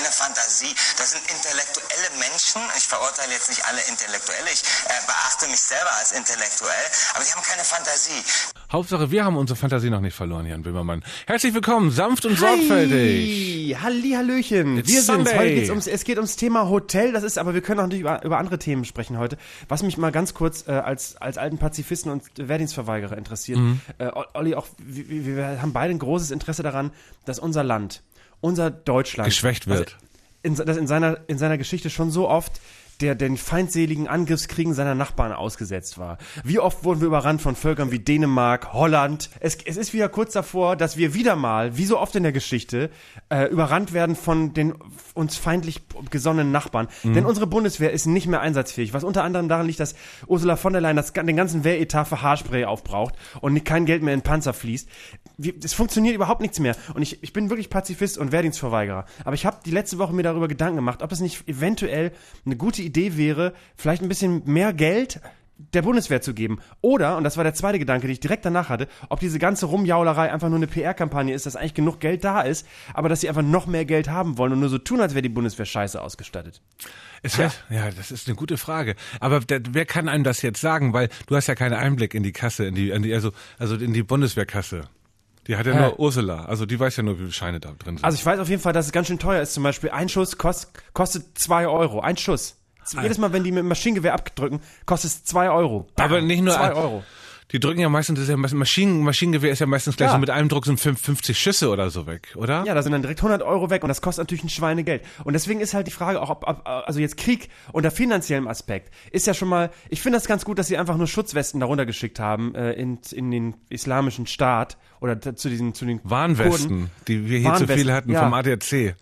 keine Fantasie. Das sind intellektuelle Menschen. Ich verurteile jetzt nicht alle Intellektuelle. Ich äh, beachte mich selber als intellektuell. Aber die haben keine Fantasie. Hauptsache, wir haben unsere Fantasie noch nicht verloren, Jan Böhmermann. Herzlich willkommen, sanft und sorgfältig. Hallihallöchen. It's Wir sind's. Sunday. Heute geht's ums, es geht ums Thema Hotel. Das ist, aber wir können auch nicht über, über andere Themen sprechen heute. Was mich mal ganz kurz äh, als, als alten Pazifisten und Wehrdienstverweigerer interessiert. Mhm. Äh, Olli, auch, wir, wir haben beide ein großes Interesse daran, dass unser Land, unser Deutschland geschwächt wird. Also in, dass in seiner, in seiner Geschichte schon so oft der den feindseligen Angriffskriegen seiner Nachbarn ausgesetzt war. Wie oft wurden wir überrannt von Völkern wie Dänemark, Holland. Es, es ist wieder kurz davor, dass wir wieder mal, wie so oft in der Geschichte, äh, überrannt werden von den uns feindlich gesonnenen Nachbarn. Mhm. Denn unsere Bundeswehr ist nicht mehr einsatzfähig, was unter anderem daran liegt, dass Ursula von der Leyen das, den ganzen Wehretat für Haarspray aufbraucht und nicht, kein Geld mehr in Panzer fließt. Es funktioniert überhaupt nichts mehr. Und ich, ich bin wirklich Pazifist und Wehrdienstverweigerer. Aber ich habe die letzte Woche mir darüber Gedanken gemacht, ob es nicht eventuell eine gute Idee wäre, vielleicht ein bisschen mehr Geld der Bundeswehr zu geben. Oder, und das war der zweite Gedanke, den ich direkt danach hatte, ob diese ganze Rumjaulerei einfach nur eine P R-Kampagne ist, dass eigentlich genug Geld da ist, aber dass sie einfach noch mehr Geld haben wollen und nur so tun, als wäre die Bundeswehr scheiße ausgestattet. Es heißt, ja. ja, das ist eine gute Frage. Aber der, wer kann einem das jetzt sagen? Weil du hast ja keinen Einblick in die Kasse, in die, in die also, also in die Bundeswehrkasse. Die hat ja nur Ursula, also die weiß ja nur, wie viele Scheine da drin sind. Also ich weiß auf jeden Fall, dass es ganz schön teuer ist. Zum Beispiel ein Schuss kost, kostet zwei Euro. Ein Schuss. Jedes Mal, wenn die mit dem Maschinengewehr abdrücken, kostet es zwei Euro. Bam, aber nicht nur zwei Euro. Die drücken ja meistens, das ist ja meistens Maschinen, Maschinengewehr ist ja meistens gleich ja. so mit einem Druck sind fünfzig Schüsse oder so weg, oder? Ja, da sind dann direkt hundert Euro weg und das kostet natürlich ein Schweinegeld. Und deswegen ist halt die Frage auch, ob, ob also jetzt Krieg unter finanziellem Aspekt ist ja schon mal, ich finde das ganz gut, dass sie einfach nur Schutzwesten darunter geschickt haben äh, in, in den islamischen Staat oder zu diesen, zu den Warnwesten, Kurden. Die wir hier zu viel hatten ja. vom A D A C.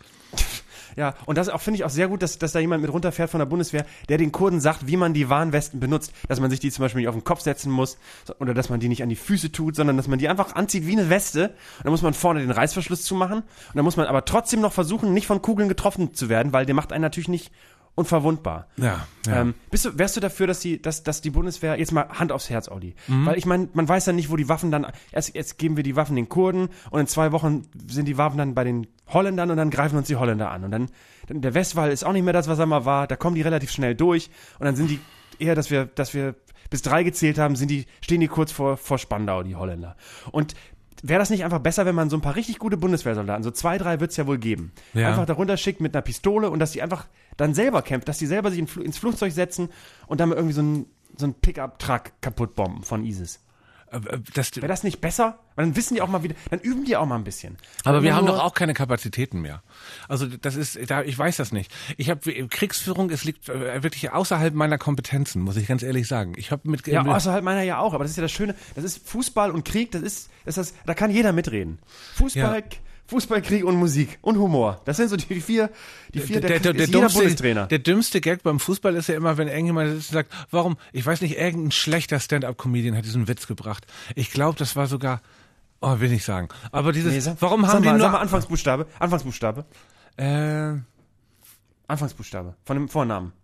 Ja, und das auch finde ich auch sehr gut, dass, dass da jemand mit runterfährt von der Bundeswehr, der den Kurden sagt, wie man die Warnwesten benutzt. Dass man sich die zum Beispiel nicht auf den Kopf setzen muss oder dass man die nicht an die Füße tut, sondern dass man die einfach anzieht wie eine Weste. Und dann muss man vorne den Reißverschluss zumachen. Und dann muss man aber trotzdem noch versuchen, nicht von Kugeln getroffen zu werden, weil der macht einen natürlich nicht unverwundbar. Ja, ja. Ähm, bist du, wärst du dafür, dass die, dass, dass die Bundeswehr, jetzt mal Hand aufs Herz, Olli, mhm. weil ich meine, man weiß ja nicht, wo die Waffen dann, erst, jetzt geben wir die Waffen den Kurden und in zwei Wochen sind die Waffen dann bei den Holländern und dann greifen uns die Holländer an und dann, dann der Westwall ist auch nicht mehr das, was er mal war, da kommen die relativ schnell durch und dann sind die eher, dass wir, dass wir bis drei gezählt haben, sind die, stehen die kurz vor, vor Spandau, die Holländer. Und wäre das nicht einfach besser, wenn man so ein paar richtig gute Bundeswehrsoldaten, so zwei, drei wird's ja wohl geben, ja. einfach darunter schickt mit einer Pistole und dass die einfach dann selber kämpft, dass die selber sich in, ins Flugzeug setzen und dann irgendwie so ein, so ein Pickup-Truck kaputt bomben von ISIS. Wäre das nicht besser? Weil dann wissen die auch mal wieder, dann üben die auch mal ein bisschen. Aber Wenn wir haben doch auch keine Kapazitäten mehr. Also das ist, da ich weiß das nicht. Ich habe Kriegsführung, es liegt wirklich außerhalb meiner Kompetenzen, muss ich ganz ehrlich sagen. Ich habe mit ja außerhalb meiner ja auch, aber das ist ja das Schöne. Das ist Fußball und Krieg. Das ist, das ist, da kann jeder mitreden. Fußball. Ja. Fußball, Krieg und Musik und Humor. Das sind so die vier, die vier der, der, der, der, dümmste, Bundestrainer. Der dümmste Gag beim Fußball ist ja immer, wenn irgendjemand sagt, warum, ich weiß nicht, irgendein schlechter Stand-up-Comedian hat diesen Witz gebracht. Ich glaube, das war sogar, oh, will nicht sagen. Aber dieses, nee, sag, warum haben die mal, nur... Sag mal Anfangsbuchstabe, Anfangsbuchstabe. Äh... Anfangsbuchstabe, von dem Vornamen.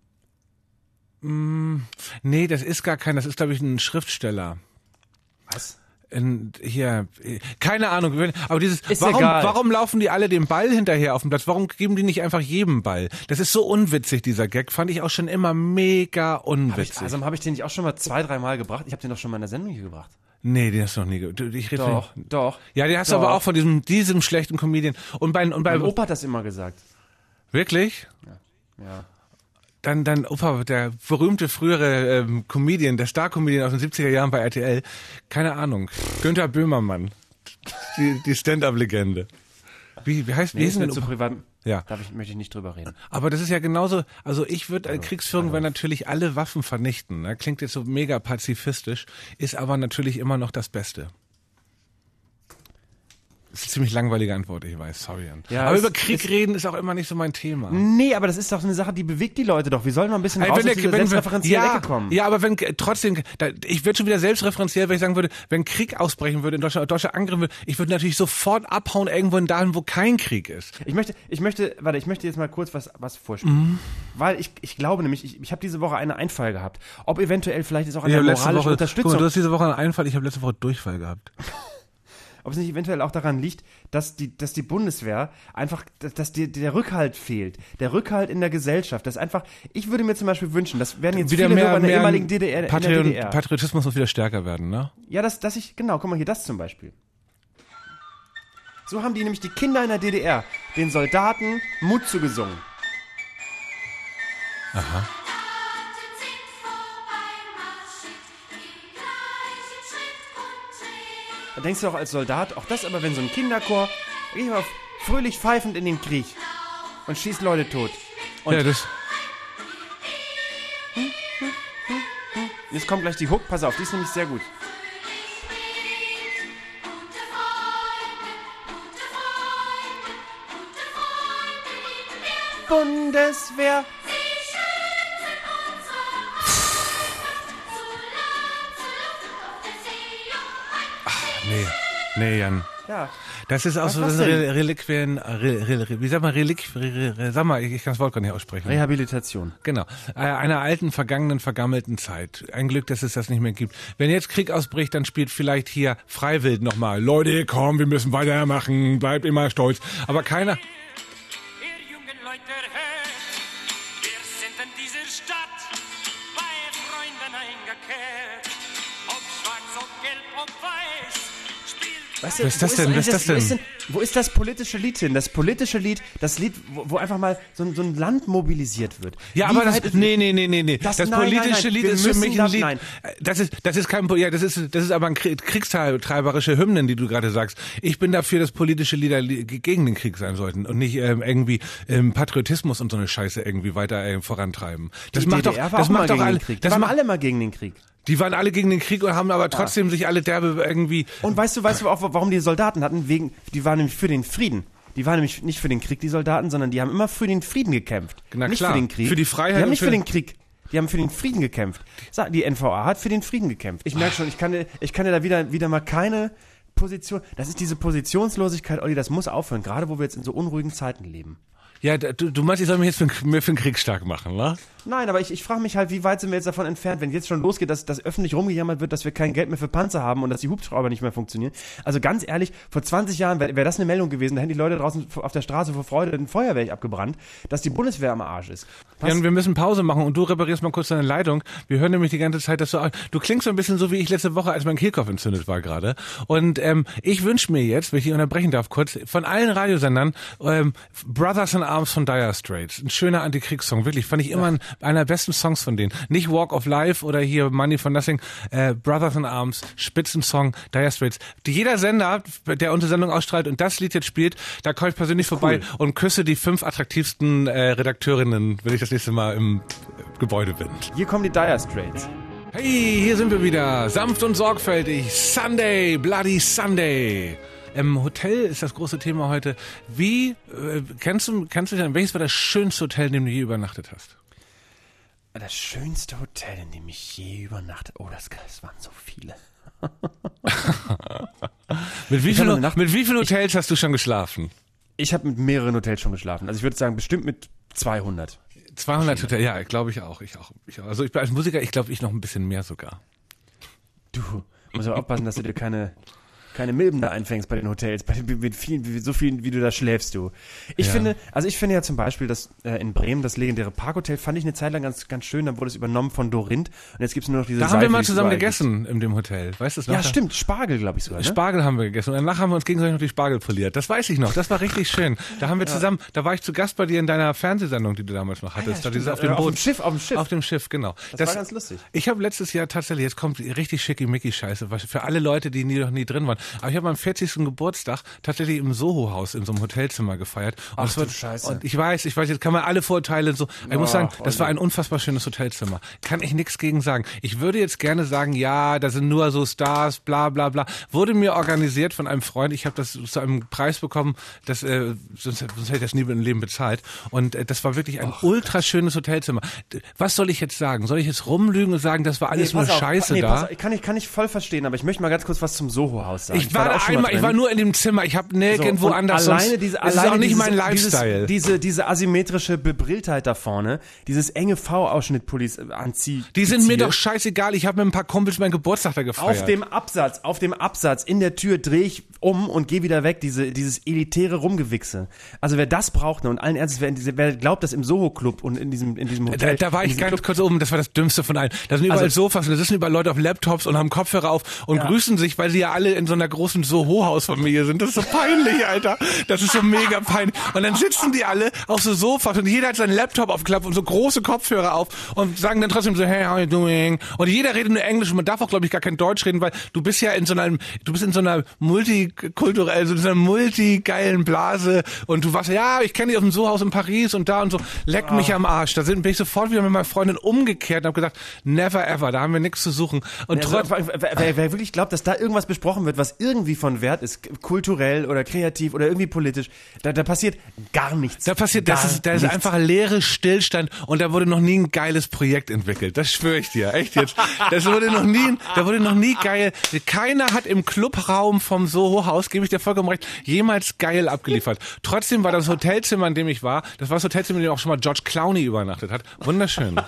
Mm, nee, das ist gar kein, das ist, glaube ich, ein Schriftsteller. Was? In, hier, keine Ahnung, aber dieses, ist warum, egal. warum laufen die alle dem Ball hinterher auf dem Platz? Warum geben die nicht einfach jedem Ball? Das ist so unwitzig, dieser Gag, fand ich auch schon immer mega unwitzig. Hab ich, also habe ich den nicht auch schon mal zwei, drei Mal gebracht? Ich habe den doch schon mal in der Sendung hier gebracht. Nee, den hast du noch nie gebracht. Ich rede Doch, nicht. doch. Ja, den hast doch. du aber auch von diesem, diesem schlechten Comedian. Und bei, und bei, mein Opa hat das immer gesagt. Wirklich? Ja. Ja. Dann, dann Opa, der berühmte frühere ähm, Comedian, der Star-Comedian aus den siebziger Jahren bei R T L, keine Ahnung, Günther Böhmermann, die, die Stand-up-Legende. Wie, wie heißt, wie nee, ist denn zu privat? Ja. Darf ich, möchte ich nicht drüber reden. Aber das ist ja genauso, also ich würde, also, Kriegsführung also. wäre natürlich alle Waffen vernichten, ne? Klingt jetzt so mega pazifistisch, ist aber natürlich immer noch das Beste. Das ist eine ziemlich langweilige Antwort, ich weiß, sorry. Ja, aber es, über Krieg es, reden ist auch immer nicht so mein Thema. Nee, aber das ist doch so eine Sache, die bewegt die Leute doch. Wir sollen mal ein bisschen also raus wenn aus der, dieser wenn, selbstreferenziellen ja, Ecke kommen. Ja, aber wenn trotzdem, da, ich würde schon wieder selbstreferenziell, wenn ich sagen würde, wenn Krieg ausbrechen würde in Deutschland, Deutschland angreifen würde, ich würde natürlich sofort abhauen irgendwo dahin, wo kein Krieg ist. Ich möchte, ich möchte, warte, ich möchte jetzt mal kurz was, was vorspielen. Mhm. Weil ich, ich glaube nämlich, ich, ich habe diese Woche einen Einfall gehabt. Ob eventuell vielleicht ist auch eine moralische Woche, Unterstützung. Guck mal, du hast diese Woche einen Einfall, ich habe letzte Woche Durchfall gehabt. ob es nicht eventuell auch daran liegt, dass die, dass die Bundeswehr einfach, dass, dass die, der Rückhalt fehlt. Der Rückhalt in der Gesellschaft. Das einfach, ich würde mir zum Beispiel wünschen, das werden jetzt wieder viele mehr, Hörer in der mehr ehemaligen D D R, Patriot, in der D D R. Patriotismus muss wieder stärker werden, ne? Ja, dass, dass ich, genau, guck mal hier, das zum Beispiel. So haben die nämlich die Kinder in der D D R den Soldaten Mut zugesungen. Aha. Da denkst du auch als Soldat, auch das aber, wenn so ein Kinderchor, geh mal fröhlich pfeifend in den Krieg und schießt Leute tot. Und Ja, das... jetzt kommt gleich die Hook, pass auf, die ist nämlich sehr gut. Bundeswehr. Nee, nee, Jan. Ja. Das ist auch Was- so was ein denn? Re Reliquien, Re Re wie sag mal, Relik, Re Re sag mal, ich, ich kann das Wort gar nicht aussprechen. Rehabilitation. Genau. Äh, Einer alten, vergangenen, vergammelten Zeit. Ein Glück, dass es das nicht mehr gibt. Wenn jetzt Krieg ausbricht, dann spielt vielleicht hier Freiwild nochmal. Leute, komm, wir müssen weitermachen, bleibt immer stolz. Aber keiner... Ihr jungen Leute hört, wir sind in dieser Stadt bei Freunden eingekehrt. Ob schwarz, ob gelb, ob weiß, spielt Weißt du, Was ist wo das denn? eigentlich Was ist das wo denn? Wo ist das politische Lied hin? Das politische Lied, das Lied, wo, wo einfach mal so, ein- so ein Land mobilisiert wird. Ja, Wie aber das, weit ist- nee, nee, nee, nee, nee. Das- Das, nein, nein, politische nein, Lied wir ist für müssen mich ein das- Lied. nein. Das ist, das ist kein, ja, das ist, das ist aber ein Krieg- kriegstreiberische Hymnen, die du gerade sagst. Ich bin dafür, dass politische Lieder li- gegen den Krieg sein sollten und nicht ähm, irgendwie ähm, Patriotismus und so eine Scheiße irgendwie weiter äh, vorantreiben. Das die macht D doch, D R war das auch mal macht doch gegen alle, den Krieg. Die das waren macht, alle mal gegen den Krieg. die waren alle gegen den Krieg und haben aber trotzdem sich alle derbe irgendwie. Und weißt du, weißt du auch, warum die Soldaten hatten? Wegen, die waren nämlich für den Frieden. Die waren nämlich nicht für den Krieg, die Soldaten, sondern die haben immer für den Frieden gekämpft. Na nicht klar, für den Krieg. für die Freiheit Die haben und nicht für- für den Krieg. Die haben für den Frieden gekämpft. Sag, die N V A hat für den Frieden gekämpft. Ich merke schon, ich kann, dir- ich kann dir da wieder, wieder mal keine Position. Das ist diese Positionslosigkeit, Olli, das muss aufhören. Gerade wo wir jetzt in so unruhigen Zeiten leben. Ja, du, du meinst, ich soll mich jetzt für, den- mir für den Krieg stark machen, wa? Nein, aber ich, ich frage mich halt, wie weit sind wir jetzt davon entfernt, wenn jetzt schon losgeht, dass, dass öffentlich rumgejammert wird, dass wir kein Geld mehr für Panzer haben und dass die Hubschrauber nicht mehr funktionieren. Also ganz ehrlich, vor zwanzig Jahren wäre wär das eine Meldung gewesen, da hätten die Leute draußen auf der Straße vor Freude ein Feuerwerk abgebrannt, dass die Bundeswehr am Arsch ist. Was? Jan, wir müssen Pause machen und du reparierst mal kurz deine Leitung. Wir hören nämlich die ganze Zeit, dass du... Du klingst so ein bisschen so wie ich letzte Woche, als mein Kehlkopf entzündet war gerade. Und ähm, ich wünsche mir jetzt, wenn ich dich unterbrechen darf kurz, von allen Radiosendern ähm, Brothers in Arms von Dire Straits. Ein schöner Antikriegssong, wirklich. Fand ich immer ein, einer der besten Songs von denen. Nicht Walk of Life oder hier Money for Nothing. Äh, Brothers in Arms, Spitzensong, Dire Straits. Die, jeder Sender, der unsere Sendung ausstrahlt und das Lied jetzt spielt, da komme ich persönlich vorbei und küsse die fünf attraktivsten äh, Redakteurinnen, wenn ich das nächste Mal im äh, Gebäude bin. Hier kommen die Dire Straits. Hey, hier sind wir wieder. Sanft und sorgfältig. Sunday, Bloody Sunday. Im Hotel ist das große Thema heute. Wie, äh, kennst du, kannst du dich, welches war das schönste Hotel, in dem du je übernachtet hast? Das schönste Hotel, in dem ich je übernachtet. Oh, das, das waren so viele. Mit wie, Ich hab viel, eine Nacht- mit wie vielen Hotels hast du schon geschlafen? Ich habe mit mehreren Hotels schon geschlafen. Also ich würde sagen, bestimmt mit zweihundert. zweihundert Hotels, ja, glaube ich auch. Ich auch. Ich auch. Also ich bin als Musiker, ich glaube, ich noch ein bisschen mehr sogar. Du musst aber aufpassen, dass du dir keine, keine Milben da einfängst bei den Hotels, bei den, mit vielen, mit so vielen, wie du da schläfst, du. Ich Ja. finde, also ich finde ja zum Beispiel, dass äh, in Bremen das legendäre Parkhotel fand ich eine Zeit lang ganz, ganz schön, dann wurde es übernommen von Dorinth und jetzt gibt's nur noch diese Da haben Seife, wir mal die es zusammen überall gegessen in dem Hotel. Weißt du es gibt. noch? Ja, stimmt, Spargel, glaube ich sogar, ne? Spargel haben wir gegessen und danach haben wir uns gegenseitig noch die Spargel poliert. Das weiß ich noch. Das war richtig schön. Da haben wir zusammen, da war ich zu Gast bei dir in deiner Fernsehsendung, die du damals noch hattest. da stimmt. dieses auf Äh, dem auf Boot. dem Schiff, auf dem Schiff. Auf dem Schiff, genau. Das war ganz lustig. Ich habe letztes Jahr tatsächlich, jetzt kommt richtig schickimicki-Scheiße, was für alle Leute, die nie, noch nie drin waren. Aber ich habe am vierzigsten Geburtstag tatsächlich im Soho-Haus in so einem Hotelzimmer gefeiert. Und Ach das war, du Scheiße. Und ich weiß, ich weiß, jetzt kann man alle Vorurteile so. Ich muss sagen, Ach, das war Olli. ein unfassbar schönes Hotelzimmer. Kann ich nichts gegen sagen. Ich würde jetzt gerne sagen, ja, da sind nur so Stars, bla bla bla. Wurde mir organisiert von einem Freund. Ich habe das zu einem Preis bekommen, das, äh, sonst, sonst hätte ich das nie im Leben bezahlt. Und äh, das war wirklich ein ultra schönes Hotelzimmer. D- Was soll ich jetzt sagen? Soll ich jetzt rumlügen und sagen, das war alles Nee, nur pass auf, Scheiße nee, da? pass auf, kann ich, kann ich voll verstehen, aber ich möchte mal ganz kurz was zum Soho-Haus sagen. Ich war, da einmal, ich war nur in dem Zimmer, ich habe nirgendwo so, anders. Alleine sonst, diese, das alleine ist auch nicht dieses, mein Lifestyle. Dieses, diese, diese asymmetrische Bebrilltheit da vorne, dieses enge V-Ausschnitt-Pullis anziehen. Die sind mir doch scheißegal, ich habe mit ein paar Kumpels meinen Geburtstag da gefeiert. Auf dem Absatz, auf dem Absatz, in der Tür drehe ich um und gehe wieder weg, diese, dieses elitäre Rumgewichse. Also wer das braucht, ne, und allen Ernstes, wer, wer glaubt, dass im Soho-Club und in diesem, in diesem Hotel. Da, da war ich ganz Club, kurz oben, das war das Dümmste von allen. Da sind überall Also- Sofas und da sitzen überall Leute auf Laptops und haben Kopfhörer auf und Ja. grüßen sich, weil sie ja alle in so einer großen Soho-Hausfamilie sind. Das ist so peinlich, Alter. Das ist so mega peinlich. Und dann sitzen die alle auf so Sofas und jeder hat seinen Laptop aufgeklappt und so große Kopfhörer auf und sagen dann trotzdem so, hey, how you doing? Und jeder redet nur Englisch und man darf auch, glaube ich, gar kein Deutsch reden, weil du bist ja in so einem, du bist in so einer multikulturell, also in so einer multigeilen Blase und du warst, ja, ich kenne dich aus dem Sohaus in Paris und da und so, leck mich am Arsch. Da sind, bin ich sofort wieder mit meiner Freundin umgekehrt und habe gesagt, never ever, da haben wir nichts zu suchen. Und Also, trotz, wer, wer, wer wirklich glaubt, dass da irgendwas besprochen wird, was irgendwie von Wert ist, kulturell oder kreativ oder irgendwie politisch, da, da passiert gar nichts. Da passiert, gar das ist, da ist nichts. einfach leere Stillstand und da wurde noch nie ein geiles Projekt entwickelt. Das schwöre ich dir, echt jetzt. Das wurde noch nie, da wurde noch nie geil. Keiner hat im Clubraum vom Soho-Haus, gebe ich dir vollkommen recht, jemals geil abgeliefert. Trotzdem war das Hotelzimmer, in dem ich war, das war das Hotelzimmer, in dem auch schon mal George Clooney übernachtet hat. Wunderschön.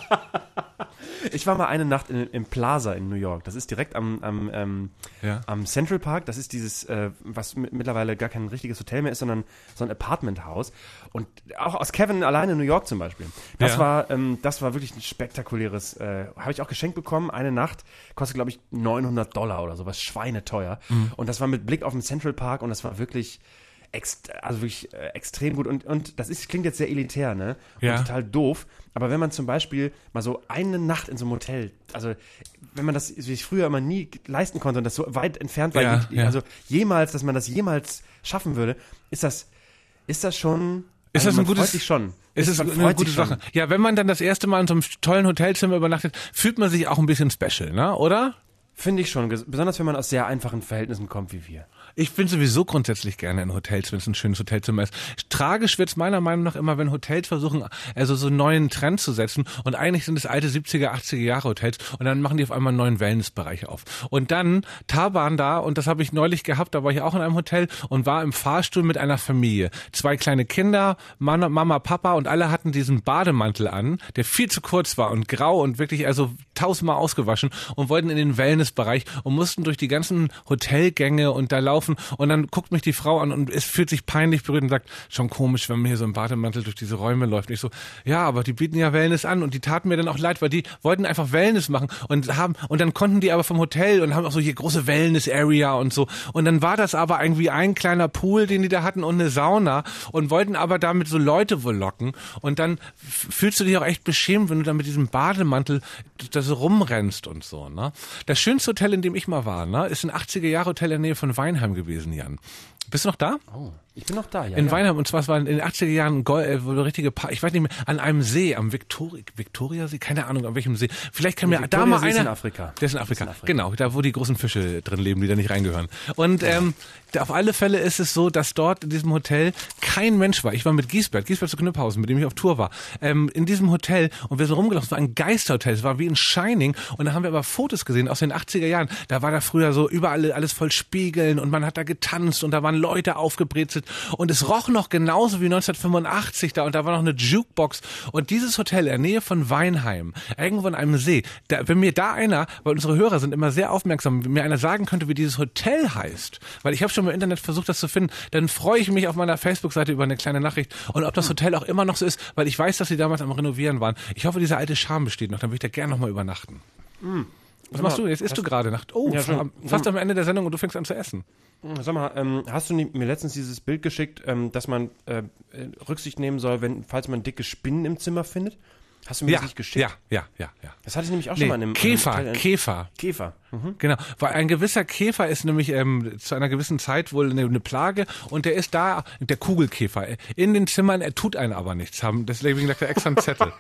Ich war mal eine Nacht in, im Plaza in New York. Das ist direkt am, am, ähm, Ja. am Central Park. Das ist dieses, äh, was m- mittlerweile gar kein richtiges Hotel mehr ist, sondern so ein Apartmenthaus. Und auch aus Kevin alleine in New York zum Beispiel. Das Ja. war, ähm, das war wirklich ein spektakuläres. Äh, Habe ich auch geschenkt bekommen. Eine Nacht kostet, glaube ich, neunhundert Dollar oder sowas, schweineteuer. Mhm. Und das war mit Blick auf den Central Park und das war wirklich Ext also wirklich äh, extrem gut und, und das ist, klingt jetzt sehr elitär, ne? Und Ja. total doof. Aber wenn man zum Beispiel mal so eine Nacht in so einem Hotel, also wenn man das wie ich früher immer nie leisten konnte und das so weit entfernt war, Ja, ja. also jemals, dass man das jemals schaffen würde, ist das, ist das schon, Ist also das ein man gutes- freut sich schon. Es ist Man eine freut gute sich schon. Sache. Ja, wenn man dann das erste Mal in so einem tollen Hotelzimmer übernachtet, fühlt man sich auch ein bisschen special, ne? Oder? Finde ich schon, ges- besonders wenn man aus sehr einfachen Verhältnissen kommt wie wir. Ich bin sowieso grundsätzlich gerne in Hotels, wenn es ein schönes Hotelzimmer ist. Tragisch wird's meiner Meinung nach immer, wenn Hotels versuchen, also so einen neuen Trend zu setzen und eigentlich sind es alte siebziger, achtziger Jahre Hotels und dann machen die auf einmal einen neuen Wellnessbereich auf. Und dann Taban da, und das habe ich neulich gehabt, da war ich auch in einem Hotel und war im Fahrstuhl mit einer Familie. Zwei kleine Kinder, Mama, Mama, Papa und alle hatten diesen Bademantel an, der viel zu kurz war und grau und wirklich also tausendmal ausgewaschen und wollten in den Wellnessbereich und mussten durch die ganzen Hotelgänge und da laufen und dann guckt mich die Frau an und es fühlt sich peinlich berührt und sagt, schon komisch, wenn man hier so im Bademantel durch diese Räume läuft. Und ich so, ja, aber die bieten ja Wellness an und die taten mir dann auch leid, weil die wollten einfach Wellness machen und haben und dann konnten die aber vom Hotel und haben auch so hier große Wellness-Area und so und dann war das aber irgendwie ein kleiner Pool, den die da hatten und eine Sauna und wollten aber damit so Leute wohl locken und dann f- fühlst du dich auch echt beschämt, wenn du da mit diesem Bademantel da so rumrennst und so, ne? Das schönste Hotel, in dem ich mal war, ne, ist ein achtziger-Jahre-Hotel in der Nähe von Weinheim gewesen, Jan. Bist du noch da? Oh, ich bin noch da, ja. In ja. Weinheim, und zwar, es war in den achtziger Jahren, Gold, äh, wo der richtige Pa- ich weiß nicht mehr, an einem See, am Victoria, Victoriasee, keine Ahnung, an welchem See. Vielleicht kann mir da mal Victoriasee ist einer... in Afrika. Der ist in Afrika. in Afrika. Genau, da wo die großen Fische drin leben, die da nicht reingehören. Und ähm, da auf alle Fälle ist es so, dass dort in diesem Hotel kein Mensch war. Ich war mit Giesbert, Giesbert zu Knüpphausen, mit dem ich auf Tour war, ähm, in diesem Hotel und wir sind rumgelaufen. Es war ein Geisterhotel, es war wie ein Shining und da haben wir aber Fotos gesehen aus den achtziger Jahren. Da war da früher so überall alles voll Spiegeln und man hat da getanzt und da waren Leute aufgebrezelt und es roch noch genauso wie neunzehnhundertfünfundachtzig da und da war noch eine Jukebox und dieses Hotel in der Nähe von Weinheim, irgendwo an einem See, da, wenn mir da einer, weil unsere Hörer sind immer sehr aufmerksam, wenn mir einer sagen könnte, wie dieses Hotel heißt, weil ich habe schon im Internet versucht, das zu finden, dann freue ich mich auf meiner Facebook-Seite über eine kleine Nachricht und ob das Hotel auch immer noch so ist, weil ich weiß, dass sie damals am Renovieren waren. Ich hoffe, dieser alte Charme besteht noch, dann würde ich da gerne nochmal übernachten. Mm. Was machst du? Jetzt isst du gerade Nacht. Oh, Ja, schon. am- fast am Ende der Sendung und du fängst an zu essen. Sag mal, ähm, hast du nie- mir letztens dieses Bild geschickt, ähm, dass man äh, äh, Rücksicht nehmen soll, wenn, falls man dicke Spinnen im Zimmer findet? Hast du mir Ja, das nicht geschickt? ja, ja, ja, ja. Das hatte ich nämlich auch Nee, schon mal in einem Käfer, in einem Hotel. Käfer. Käfer. Mhm. Genau, weil ein gewisser Käfer ist nämlich ähm, zu einer gewissen Zeit wohl eine, eine Plage und der ist da, der Kugelkäfer, in den Zimmern, er tut einen aber nichts haben, deswegen lag er extra einen Zettel.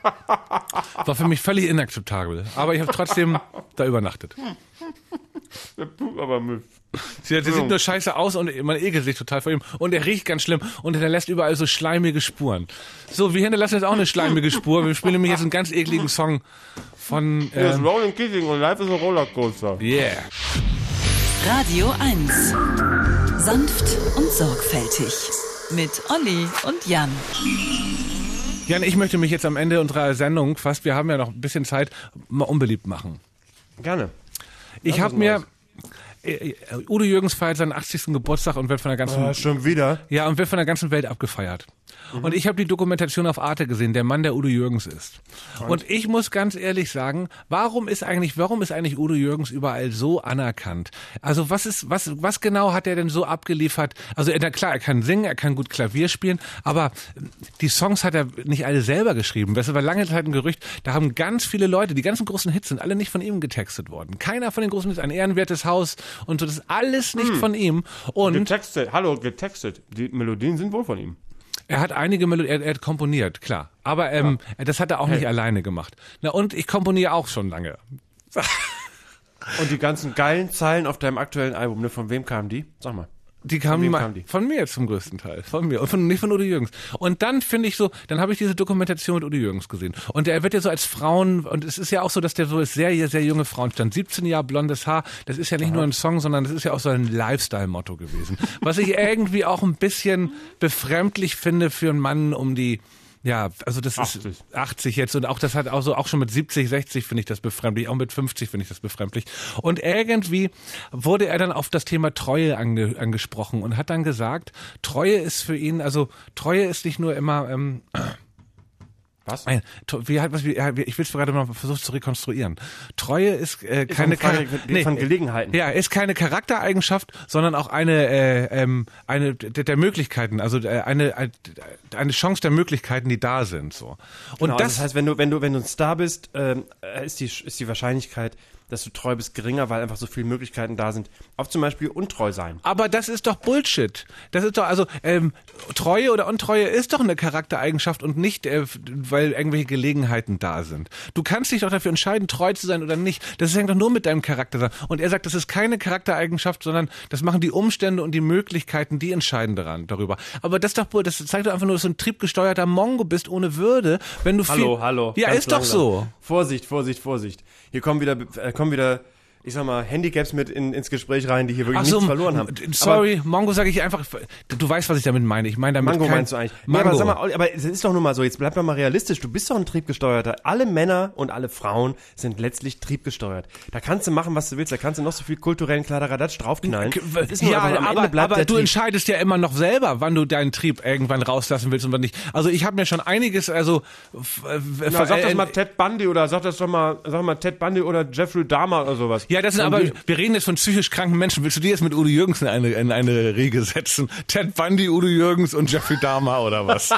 War für mich völlig inakzeptabel, aber ich habe trotzdem da übernachtet. Aber Müll. Sie, sie sieht nur scheiße aus und man ekelt sich total vor ihm und er riecht ganz schlimm und hinterlässt überall so schleimige Spuren. So, wir hinterlassen jetzt auch eine schleimige Spur, wir spielen nämlich jetzt einen ganz ekligen Song von... Das ist Ähm, Rolling Kicking und Life is a Rollercoaster. yeah. Radio eins. Sanft und sorgfältig. Mit Olli und Jan. Jan, ich möchte mich jetzt am Ende unserer Sendung, fast, wir haben ja noch ein bisschen Zeit, mal unbeliebt machen. Gerne. Ich habe mir... Äh, Udo Jürgens feiert seinen achtzigsten Geburtstag und wird von der ganzen Oh, schon wieder? Ja, und wird von der ganzen Welt abgefeiert. Mhm. Und ich habe die Dokumentation auf Arte gesehen, der Mann, der Udo Jürgens ist. Und? und ich muss ganz ehrlich sagen, warum ist eigentlich, warum ist eigentlich Udo Jürgens überall so anerkannt? Also was ist, was, was genau hat er denn so abgeliefert? Also er, klar, er kann singen, er kann gut Klavier spielen, aber die Songs hat er nicht alle selber geschrieben. Das war lange Zeit ein Gerücht. Da haben ganz viele Leute, die ganzen großen Hits sind alle nicht von ihm getextet worden. Keiner von den großen Hits, ein ehrenwertes Haus und so, das ist alles nicht hm. von ihm. Und getextet, hallo, getextet. Die Melodien sind wohl von ihm. Er hat einige Melodien, er, er hat komponiert, klar. Aber ähm, ja. das hat er auch hey. nicht alleine gemacht. Na und ich komponiere auch schon lange. Und die ganzen geilen Zeilen auf deinem aktuellen Album, ne, von wem kamen die? Sag mal. Die kamen kam die? Von mir zum größten Teil, von mir und von, nicht von Udo Jürgens. Und dann finde ich so, dann habe ich diese Dokumentation mit Udo Jürgens gesehen. Und er wird ja so als Frauen, und es ist ja auch so, dass der so ist, sehr, sehr junge Frauen stand. siebzehn Jahre blondes Haar, das ist ja nicht Aha. nur ein Song, sondern das ist ja auch so ein Lifestyle-Motto gewesen. Was ich irgendwie auch ein bisschen befremdlich finde für einen Mann um die... Ja, also das achtzig. Ist achtzig jetzt und auch das hat auch so, auch schon mit siebzig, sechzig finde ich das befremdlich, auch mit fünfzig finde ich das befremdlich. Und irgendwie wurde er dann auf das Thema Treue ange, angesprochen und hat dann gesagt, Treue ist für ihn, also Treue ist nicht nur immer, ähm, Was? Ein, wie, was, wie, ich will es gerade mal versuchen zu rekonstruieren. Treue ist äh, keine ist Frage, nee, von Gelegenheiten. Ja, ist keine Charaktereigenschaft, sondern auch eine äh, ähm, eine der, der Möglichkeiten, also äh, eine eine Chance der Möglichkeiten, die da sind. So. Und genau, das, das heißt, wenn du wenn du wenn du ein Star bist, ähm, ist die ist die Wahrscheinlichkeit, dass du treu bist, geringer, weil einfach so viele Möglichkeiten da sind. Auf zum Beispiel untreu sein. Aber das ist doch Bullshit. Das ist doch, also ähm, Treue oder Untreue ist doch eine Charaktereigenschaft und nicht, äh, weil irgendwelche Gelegenheiten da sind. Du kannst dich doch dafür entscheiden, treu zu sein oder nicht. Das hängt doch nur mit deinem Charakter zusammen. Und er sagt, das ist keine Charaktereigenschaft, sondern das machen die Umstände und die Möglichkeiten, die entscheiden daran, darüber. Aber das ist doch, das zeigt doch einfach nur, dass du ein triebgesteuerter Mongo bist ohne Würde, wenn du viel... Hallo, hallo. Ja, ist doch so. Vorsicht, Vorsicht, Vorsicht. Hier kommen wieder... Äh, kommen wieder, ich sag mal, Handicaps mit in, ins Gespräch rein, die hier wirklich so, nichts verloren haben. Sorry, aber Mongo sage ich einfach, du weißt, was ich damit meine. Ich meine damit Mango kein, meinst du eigentlich? Mango. Nee, aber sag mal, aber es ist doch nun mal so, jetzt bleib doch mal realistisch, du bist doch ein Triebgesteuerter. Alle Männer und alle Frauen sind letztlich triebgesteuert. Da kannst du machen, was du willst, da kannst du noch so viel kulturellen Kladderadatsch draufknallen. Das ist nur, ja, am aber, Ende aber du entscheidest ja immer noch selber, wann du deinen Trieb irgendwann rauslassen willst und wann nicht. Also ich habe mir schon einiges, also... Na, sag das mal Ted Bundy oder sag das doch mal, sag mal Ted Bundy oder Jeffrey Dahmer oder sowas. Ja, das sind aber... Wir reden jetzt von psychisch kranken Menschen. Willst du die jetzt mit Udo Jürgens in eine, in eine Riege setzen? Ted Bundy, Udo Jürgens und Jeffrey Dahmer oder was?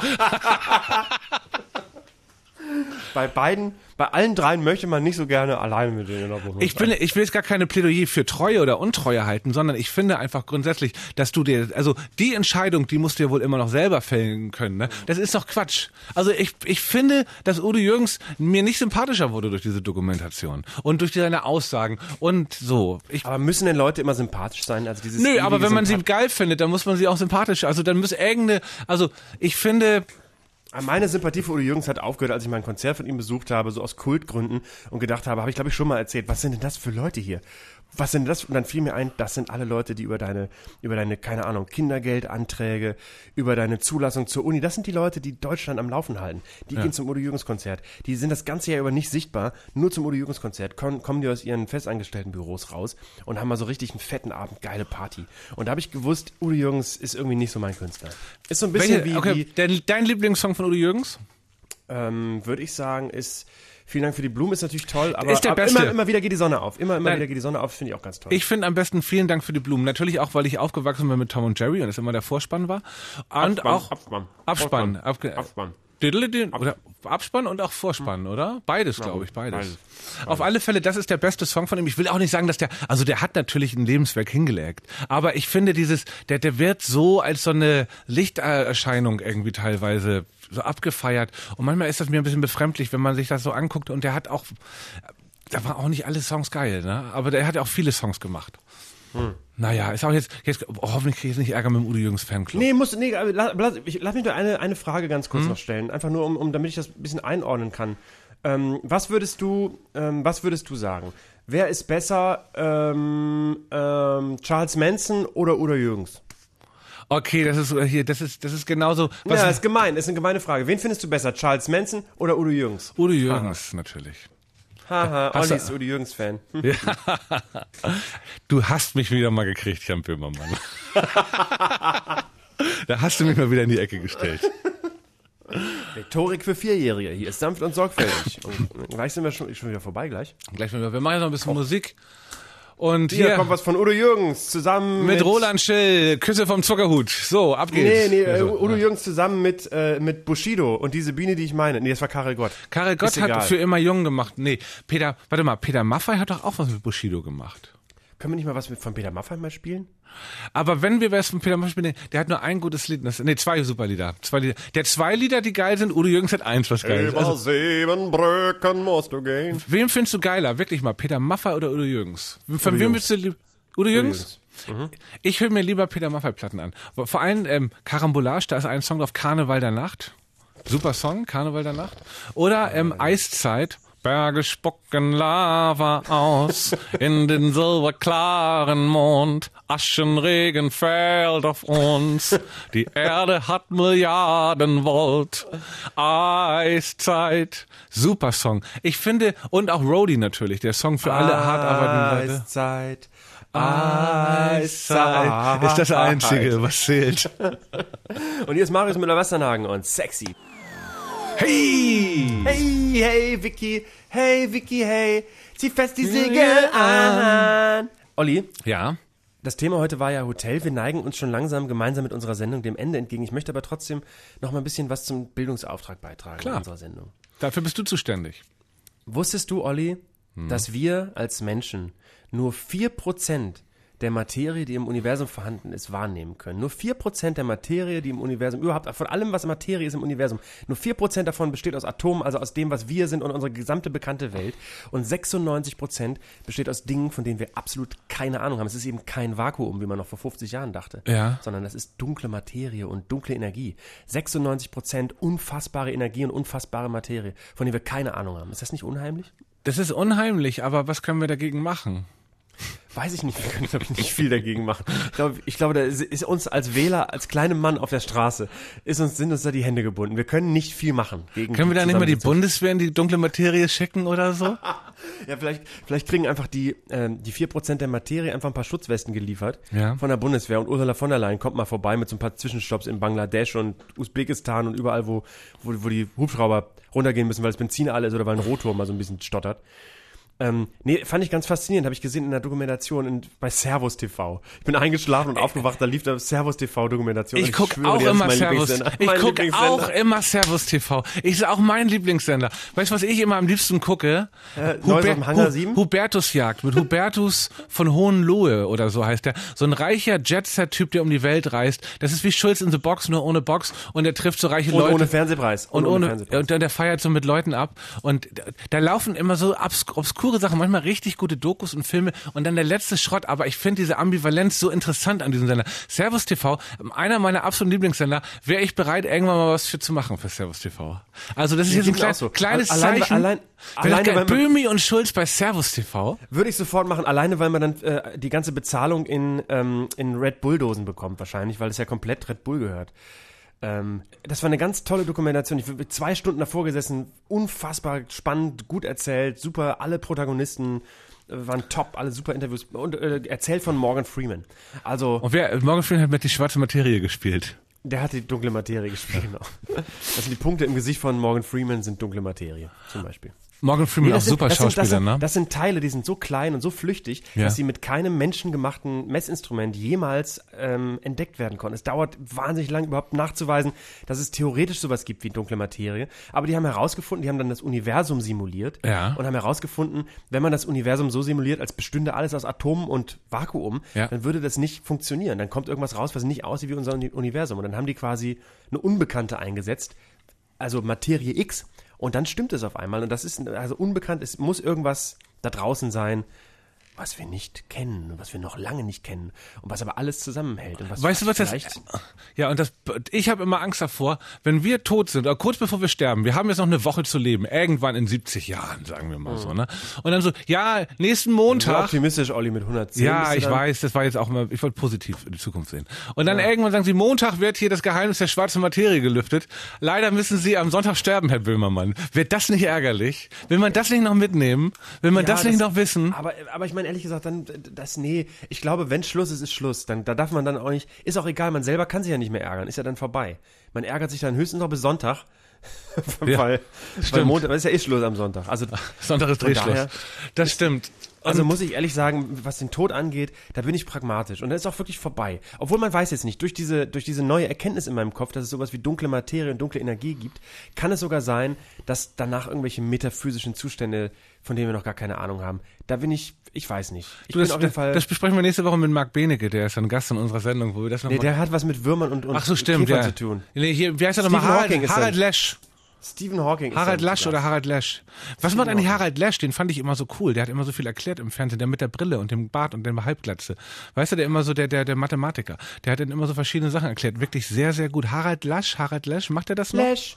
Bei beiden, bei allen dreien möchte man nicht so gerne alleine mit denen in der Wohnung sein. Ich finde, ich will jetzt gar keine Plädoyer für Treue oder Untreue halten, sondern ich finde einfach grundsätzlich, dass du dir, also die Entscheidung, die musst du ja wohl immer noch selber fällen können, ne? Das ist doch Quatsch. Also ich, ich finde, dass Udo Jürgens mir nicht sympathischer wurde durch diese Dokumentation und durch seine Aussagen und so. Ich, aber müssen denn Leute immer sympathisch sein? Also dieses nö, aber wenn man sie geil findet, dann muss man sie auch sympathisch, also dann muss irgendeine, also ich finde... Meine Sympathie für Udo Jürgens hat aufgehört, als ich mal ein Konzert von ihm besucht habe, so aus Kultgründen und gedacht habe, habe ich glaube ich schon mal erzählt, was sind denn das für Leute hier? Was sind das? Und dann fiel mir ein, das sind alle Leute, die über deine, über deine, keine Ahnung, Kindergeldanträge, über deine Zulassung zur Uni, das sind die Leute, die Deutschland am Laufen halten. Die ja. gehen zum Udo Jürgens Konzert. Die sind das ganze Jahr über nicht sichtbar, nur zum Udo Jürgens Konzert kommen, kommen die aus ihren festangestellten Büros raus und haben mal so richtig einen fetten Abend, geile Party. Und da habe ich gewusst, Udo Jürgens ist irgendwie nicht so mein Künstler. Ist so ein bisschen Welche, wie, okay, wie dein, dein Lieblingssong von Udo Jürgens? Ähm, würde ich sagen, ist Vielen Dank für die Blumen ist natürlich toll, aber, ist der aber Beste. immer, immer wieder geht die Sonne auf. Immer, immer Nein. wieder geht die Sonne auf, finde ich auch ganz toll. Ich finde am besten Vielen Dank für die Blumen. Natürlich auch, weil ich aufgewachsen bin mit Tom und Jerry und das immer der Vorspann war. Und Abspann, auch Abspann. Abspann. Abspann. Abspann. Oder Abspann und auch Vorspann, oder? Beides, glaube ich, beides. Beides. Auf alle Fälle, das ist der beste Song von ihm. Ich will auch nicht sagen, dass der, also der hat natürlich ein Lebenswerk hingelegt, aber ich finde dieses, der, der wird so als so eine Lichterscheinung irgendwie teilweise so abgefeiert und manchmal ist das mir ein bisschen befremdlich, wenn man sich das so anguckt und der hat auch, da waren auch nicht alle Songs geil, ne? Aber der hat auch viele Songs gemacht. Hm. Naja, ist auch jetzt, jetzt oh, hoffentlich kriege ich jetzt nicht Ärger mit dem Udo Jürgens Fanclub. Nee, muss, nee, lass, lass, ich, lass mich nur eine, eine Frage ganz kurz hm? noch stellen. Einfach nur, um, um, damit ich das ein bisschen einordnen kann. Ähm, was würdest du, ähm, was würdest du sagen? Wer ist besser, ähm, ähm, Charles Manson oder Udo Jürgens? Okay, das ist äh, hier, das ist, das ist genauso. Was Ja, ist gemein, ist eine gemeine Frage. Wen findest du besser, Charles Manson oder Udo Jürgens? Udo Jürgens, natürlich. Haha, Hast Olli du- ist Udo Jürgens-Fan. Hm. Ja. Du hast mich wieder mal gekriegt, Jan Böhmermann. Da hast du mich mal wieder in die Ecke gestellt. Rhetorik für Vierjährige. Hier ist sanft und sorgfältig. Und gleich sind wir schon, schon wieder vorbei gleich. Gleich mal, wir machen jetzt noch ein bisschen Musik. Und Hier, hier, kommt was von Udo Jürgens zusammen mit, Roland Schill, Küsse vom Zuckerhut. So, ab geht's. Nee, nee, äh, Also, Udo Jürgens zusammen mit, äh, mit Bushido und diese Biene, die ich meine. Nee, das war Karel Gott. Karel Gott Ist egal. hat für immer jung gemacht. Nee, Peter, warte mal, Peter Maffay hat doch auch was mit Bushido gemacht. Können wir nicht mal was mit von Peter Maffay mal spielen? Aber wenn wir was von Peter Maffay spielen, der hat nur ein gutes Lied. Das, nee, zwei super Lieder. Zwei Lieder. Der hat zwei Lieder, die geil sind. Udo Jürgens hat eins, was geil ist. Also, sieben Brücken musst du gehen. wem findest du geiler? Wirklich mal, Peter Maffay oder Udo Jürgens? Von wem Jürgens. willst du lieb? Udo Jürgens? Ich höre mir lieber Peter Maffay-Platten an. Vor allem ähm, Karambolage, da ist ein Song auf Karneval der Nacht. Super Song, Karneval der Nacht. Oder ähm, Eiszeit. Berge spucken Lava aus in den silberklaren Mond. Aschenregen fällt auf uns. Die Erde hat Milliarden Volt. Eiszeit. Super Song. Ich finde, und auch Roadie natürlich, der Song für alle hart arbeitenden Leute. Eiszeit. Eiszeit ist das Einzige, was zählt. Und hier ist Marius Müller-Westernhagen und Sexy. Hey! Hey, hey, Vicky. Hey, Vicky, hey. Zieh fest die Segel an. Olli, Ja, das Thema heute war ja Hotel. Wir neigen uns schon langsam gemeinsam mit unserer Sendung dem Ende entgegen. Ich möchte aber trotzdem noch mal ein bisschen was zum Bildungsauftrag beitragen Klar. in unserer Sendung. dafür bist du zuständig. Wusstest du, Olli, Hm. dass wir als Menschen nur vier Prozent der Materie, die im Universum vorhanden ist, wahrnehmen können? Nur vier Prozent der Materie, die im Universum, überhaupt von allem, was Materie ist im Universum, nur vier Prozent davon besteht aus Atomen, also aus dem, was wir sind und unsere gesamte bekannte Welt. Und sechsundneunzig Prozent besteht aus Dingen, von denen wir absolut keine Ahnung haben. Es ist eben kein Vakuum, wie man noch vor fünfzig Jahren dachte, Ja. sondern das ist dunkle Materie und dunkle Energie. sechsundneunzig Prozent unfassbare Energie und unfassbare Materie, von denen wir keine Ahnung haben. Ist das nicht unheimlich? Das ist unheimlich, aber was können wir dagegen machen? Weiß ich nicht, wir können, glaube ich, nicht viel dagegen machen. Ich glaube, ich glaube, da ist, ist uns als Wähler, als kleinem Mann auf der Straße, ist uns, sind uns da die Hände gebunden. Wir können nicht viel machen gegen Können wir da nicht mal die Zusammensetzung. Bundeswehr in die dunkle Materie schicken oder so? Ja, vielleicht, vielleicht kriegen einfach die, ähm, die vier Prozent der Materie einfach ein paar Schutzwesten geliefert Ja. von der Bundeswehr und Ursula von der Leyen kommt mal vorbei mit so ein paar Zwischenstopps in Bangladesch und Usbekistan und überall, wo, wo, wo die Hubschrauber runtergehen müssen, weil das Benzin alle ist oder weil ein Rotor mal so ein bisschen stottert. Ähm, nee, fand ich ganz faszinierend, habe ich gesehen in der Dokumentation in, bei Servus T V. Ich bin eingeschlafen und aufgewacht, da lief da Servus T V Dokumentation. Ich Und guck schwöre auch dir, das ist immer mein Servus. Lieblingssender. Ich Mein guck Lieblingssender. auch immer Servus T V. Ich ist auch mein Lieblingssender. Weißt du, was ich immer am liebsten gucke? Äh, Neues auf dem Hangar sieben? Hubertusjagd mit Hubertus von Hohenlohe oder so heißt der. So ein reicher Jet-Set-Typ, der um die Welt reist. Das ist wie Schulz in the Box, nur ohne Box. Und der trifft so reiche Und Leute. ohne Fernsehpreis. Und ohne, Fernsehpreis. und der, der feiert so mit Leuten ab. Und da, da laufen immer so obs obskure Sachen, manchmal richtig gute Dokus und Filme und dann der letzte Schrott. Aber ich finde diese Ambivalenz so interessant an diesem Sender. Servus T V, einer meiner absoluten Lieblingssender, wäre ich bereit, irgendwann mal was für zu machen für Servus T V. Also das ist Ja, jetzt ein geht mir klein, auch so. kleines Allein- Zeichen. allein- Wäre alleine, doch geil. weil man- Böhmi und Schulz bei Servus T V. Würde ich sofort machen, alleine weil man dann äh, die ganze Bezahlung in, ähm, in Red Bull-Dosen bekommt wahrscheinlich, weil es ja komplett Red Bull gehört. Ähm, das war eine ganz tolle Dokumentation. Ich bin zwei Stunden davor gesessen, unfassbar spannend, gut erzählt, super, alle Protagonisten äh, waren top, alle super Interviews und äh, erzählt von Morgan Freeman. Also, Und wer, Morgan Freeman hat mit die schwarze Materie gespielt. der hat die dunkle Materie gespielt, genau. Das sind die Punkte im Gesicht von Morgan Freeman, sind dunkle Materie, zum Beispiel. Morgan Freeman auch das sind- super das sind, das Schauspieler, sind, ne? Das sind Teile, die sind so klein und so flüchtig, Ja. dass sie mit keinem menschengemachten Messinstrument jemals ähm, entdeckt werden konnten. Es dauert wahnsinnig lang überhaupt nachzuweisen, dass es theoretisch sowas gibt wie dunkle Materie. Aber die haben herausgefunden, die haben dann das Universum simuliert Ja. und haben herausgefunden, wenn man das Universum so simuliert, als bestünde alles aus Atomen und Vakuum, Ja. dann würde das nicht funktionieren. Dann kommt irgendwas raus, was nicht aussieht wie unser Uni- Universum. Und dann haben die quasi eine Unbekannte eingesetzt, also Materie X. Und dann stimmt es auf einmal. Und das ist also unbekannt. Es muss irgendwas da draußen sein, was wir nicht kennen und was wir noch lange nicht kennen und was aber alles zusammenhält. Und was Weißt du, was das Ja, und das ich habe immer Angst davor, wenn wir tot sind, oder kurz bevor wir sterben, wir haben jetzt noch eine Woche zu leben, irgendwann in siebzig Jahren, sagen wir mal mhm. so, ne? Und dann so, ja, nächsten Montag. So optimistisch, Olli, mit hundertzehn. Ja, ich weiß, das war jetzt auch immer, ich wollte positiv in die Zukunft sehen. Und dann ja. irgendwann sagen sie, Montag wird hier das Geheimnis der schwarzen Materie gelüftet. Leider müssen Sie am Sonntag sterben, Herr Böhmermann. Wird das nicht ärgerlich? Will man das nicht noch mitnehmen? Will man ja, das nicht das, noch wissen? Aber, aber ich meine, ehrlich gesagt, dann, das, nee, ich glaube, wenn Schluss ist, ist Schluss. Dann, da darf man dann auch nicht, ist auch egal, man selber kann sich ja nicht mehr ärgern, ist ja dann vorbei. Man ärgert sich dann höchstens noch bis Sonntag. Ja, weil, weil Montag, das ist ja eh Schluss am Sonntag. Also, Sonntag ist Drehschluss. Das stimmt. Also muss ich ehrlich sagen, was den Tod angeht, da bin ich pragmatisch. Und das ist auch wirklich vorbei. Obwohl man weiß jetzt nicht, durch diese, durch diese neue Erkenntnis in meinem Kopf, dass es sowas wie dunkle Materie und dunkle Energie gibt, kann es sogar sein, dass danach irgendwelche metaphysischen Zustände, von denen wir noch gar keine Ahnung haben, da bin ich, ich weiß nicht. Ich du, bin das, auf jeden Fall. Das besprechen wir nächste Woche mit Marc Benecke, der ist ein Gast in unserer Sendung, wo wir das noch Nee, mal der hat was mit Würmern und, und Ach so, stimmt, Käfern ja. zu tun. Nee, hier, wie heißt er nochmal? Harald, Harald Lesch. Stephen Hawking. Harald Lasch oder Harald Lesch. Was Stephen macht eigentlich Hawking. Harald Lesch? Den fand ich immer so cool. Der hat immer so viel erklärt im Fernsehen. Der mit der Brille und dem Bart und der Halbglatze. Weißt du, der immer so, der, der, der Mathematiker. Der hat dann immer so verschiedene Sachen erklärt. Wirklich sehr, sehr gut. Harald Lasch, Harald Lesch, macht er das noch? Lesch.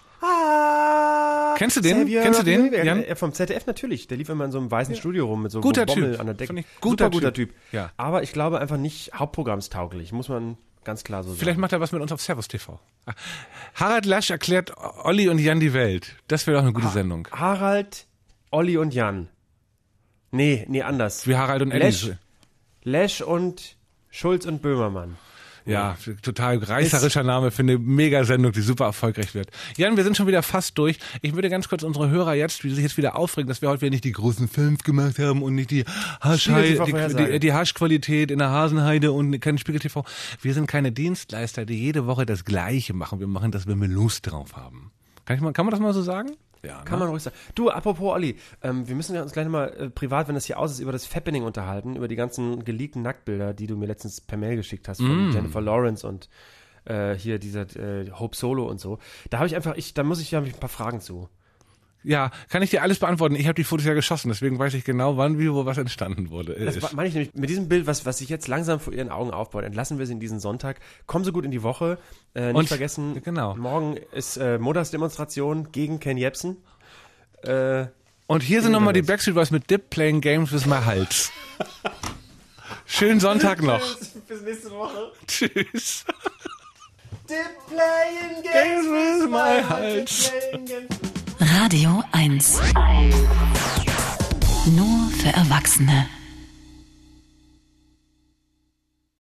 Ah, Kennst du den? Savior Kennst du den? Ja, vom Z D F natürlich. Der lief immer in so einem weißen ja. Studio rum mit so einem guter Bommel Typ. an der Decke. Fand ich guter Super guter Typ. Typ. Ja. Aber ich glaube einfach nicht hauptprogrammstauglich. Muss man ganz klar so sagen. Vielleicht macht er was mit uns auf Servus T V. Harald Lasch erklärt Olli und Jan die Welt. Das wäre doch eine gute ha- Sendung. Harald, Olli und Jan. Nee, nee, anders. Wie Harald und Elli. Lesch, Lesch und Schulz und Böhmermann. Ja, total reißerischer Name für eine Mega-Sendung, die super erfolgreich wird. Jan, wir sind schon wieder fast durch. Ich würde ganz kurz unsere Hörer jetzt, wie sie sich jetzt wieder aufregen, dass wir heute wieder nicht die großen Fünf gemacht haben und nicht die Haschheide, die, die, die Haschqualität in der Hasenheide und kein Spiegel T V. Wir sind keine Dienstleister, die jede Woche das Gleiche machen. Wir machen das, wenn wir Lust drauf haben. Kann, ich mal, kann man das mal so sagen? Ja, Kann ne? man ruhig sagen. Du, apropos Olli, ähm, wir müssen ja uns gleich mal äh, privat, wenn das hier aus ist, über das Fappening unterhalten, über die ganzen geleakten Nacktbilder, die du mir letztens per Mail geschickt hast von mm. Jennifer Lawrence und äh, hier dieser äh, Hope Solo und so. Da habe ich einfach, ich, da muss ich ja ein paar Fragen zu. Ja, kann ich dir alles beantworten. Ich habe die Fotos ja geschossen, deswegen weiß ich genau, wann, wie, wo was entstanden wurde. Das meine ich nämlich, mit diesem Bild, was, was sich jetzt langsam vor ihren Augen aufbaut, entlassen wir sie in diesen Sonntag. Kommen Sie gut in die Woche. Äh, nicht und, vergessen, genau. morgen ist äh, Montagsdemonstration gegen Ken Jebsen. Äh, und hier sind nochmal die Backstreet Boys mit Dip Playing Games with my Hals. Schönen Sonntag noch. Bis nächste Woche. Tschüss. Dip Playing Games with my Hals. Radio eins. Nur für Erwachsene.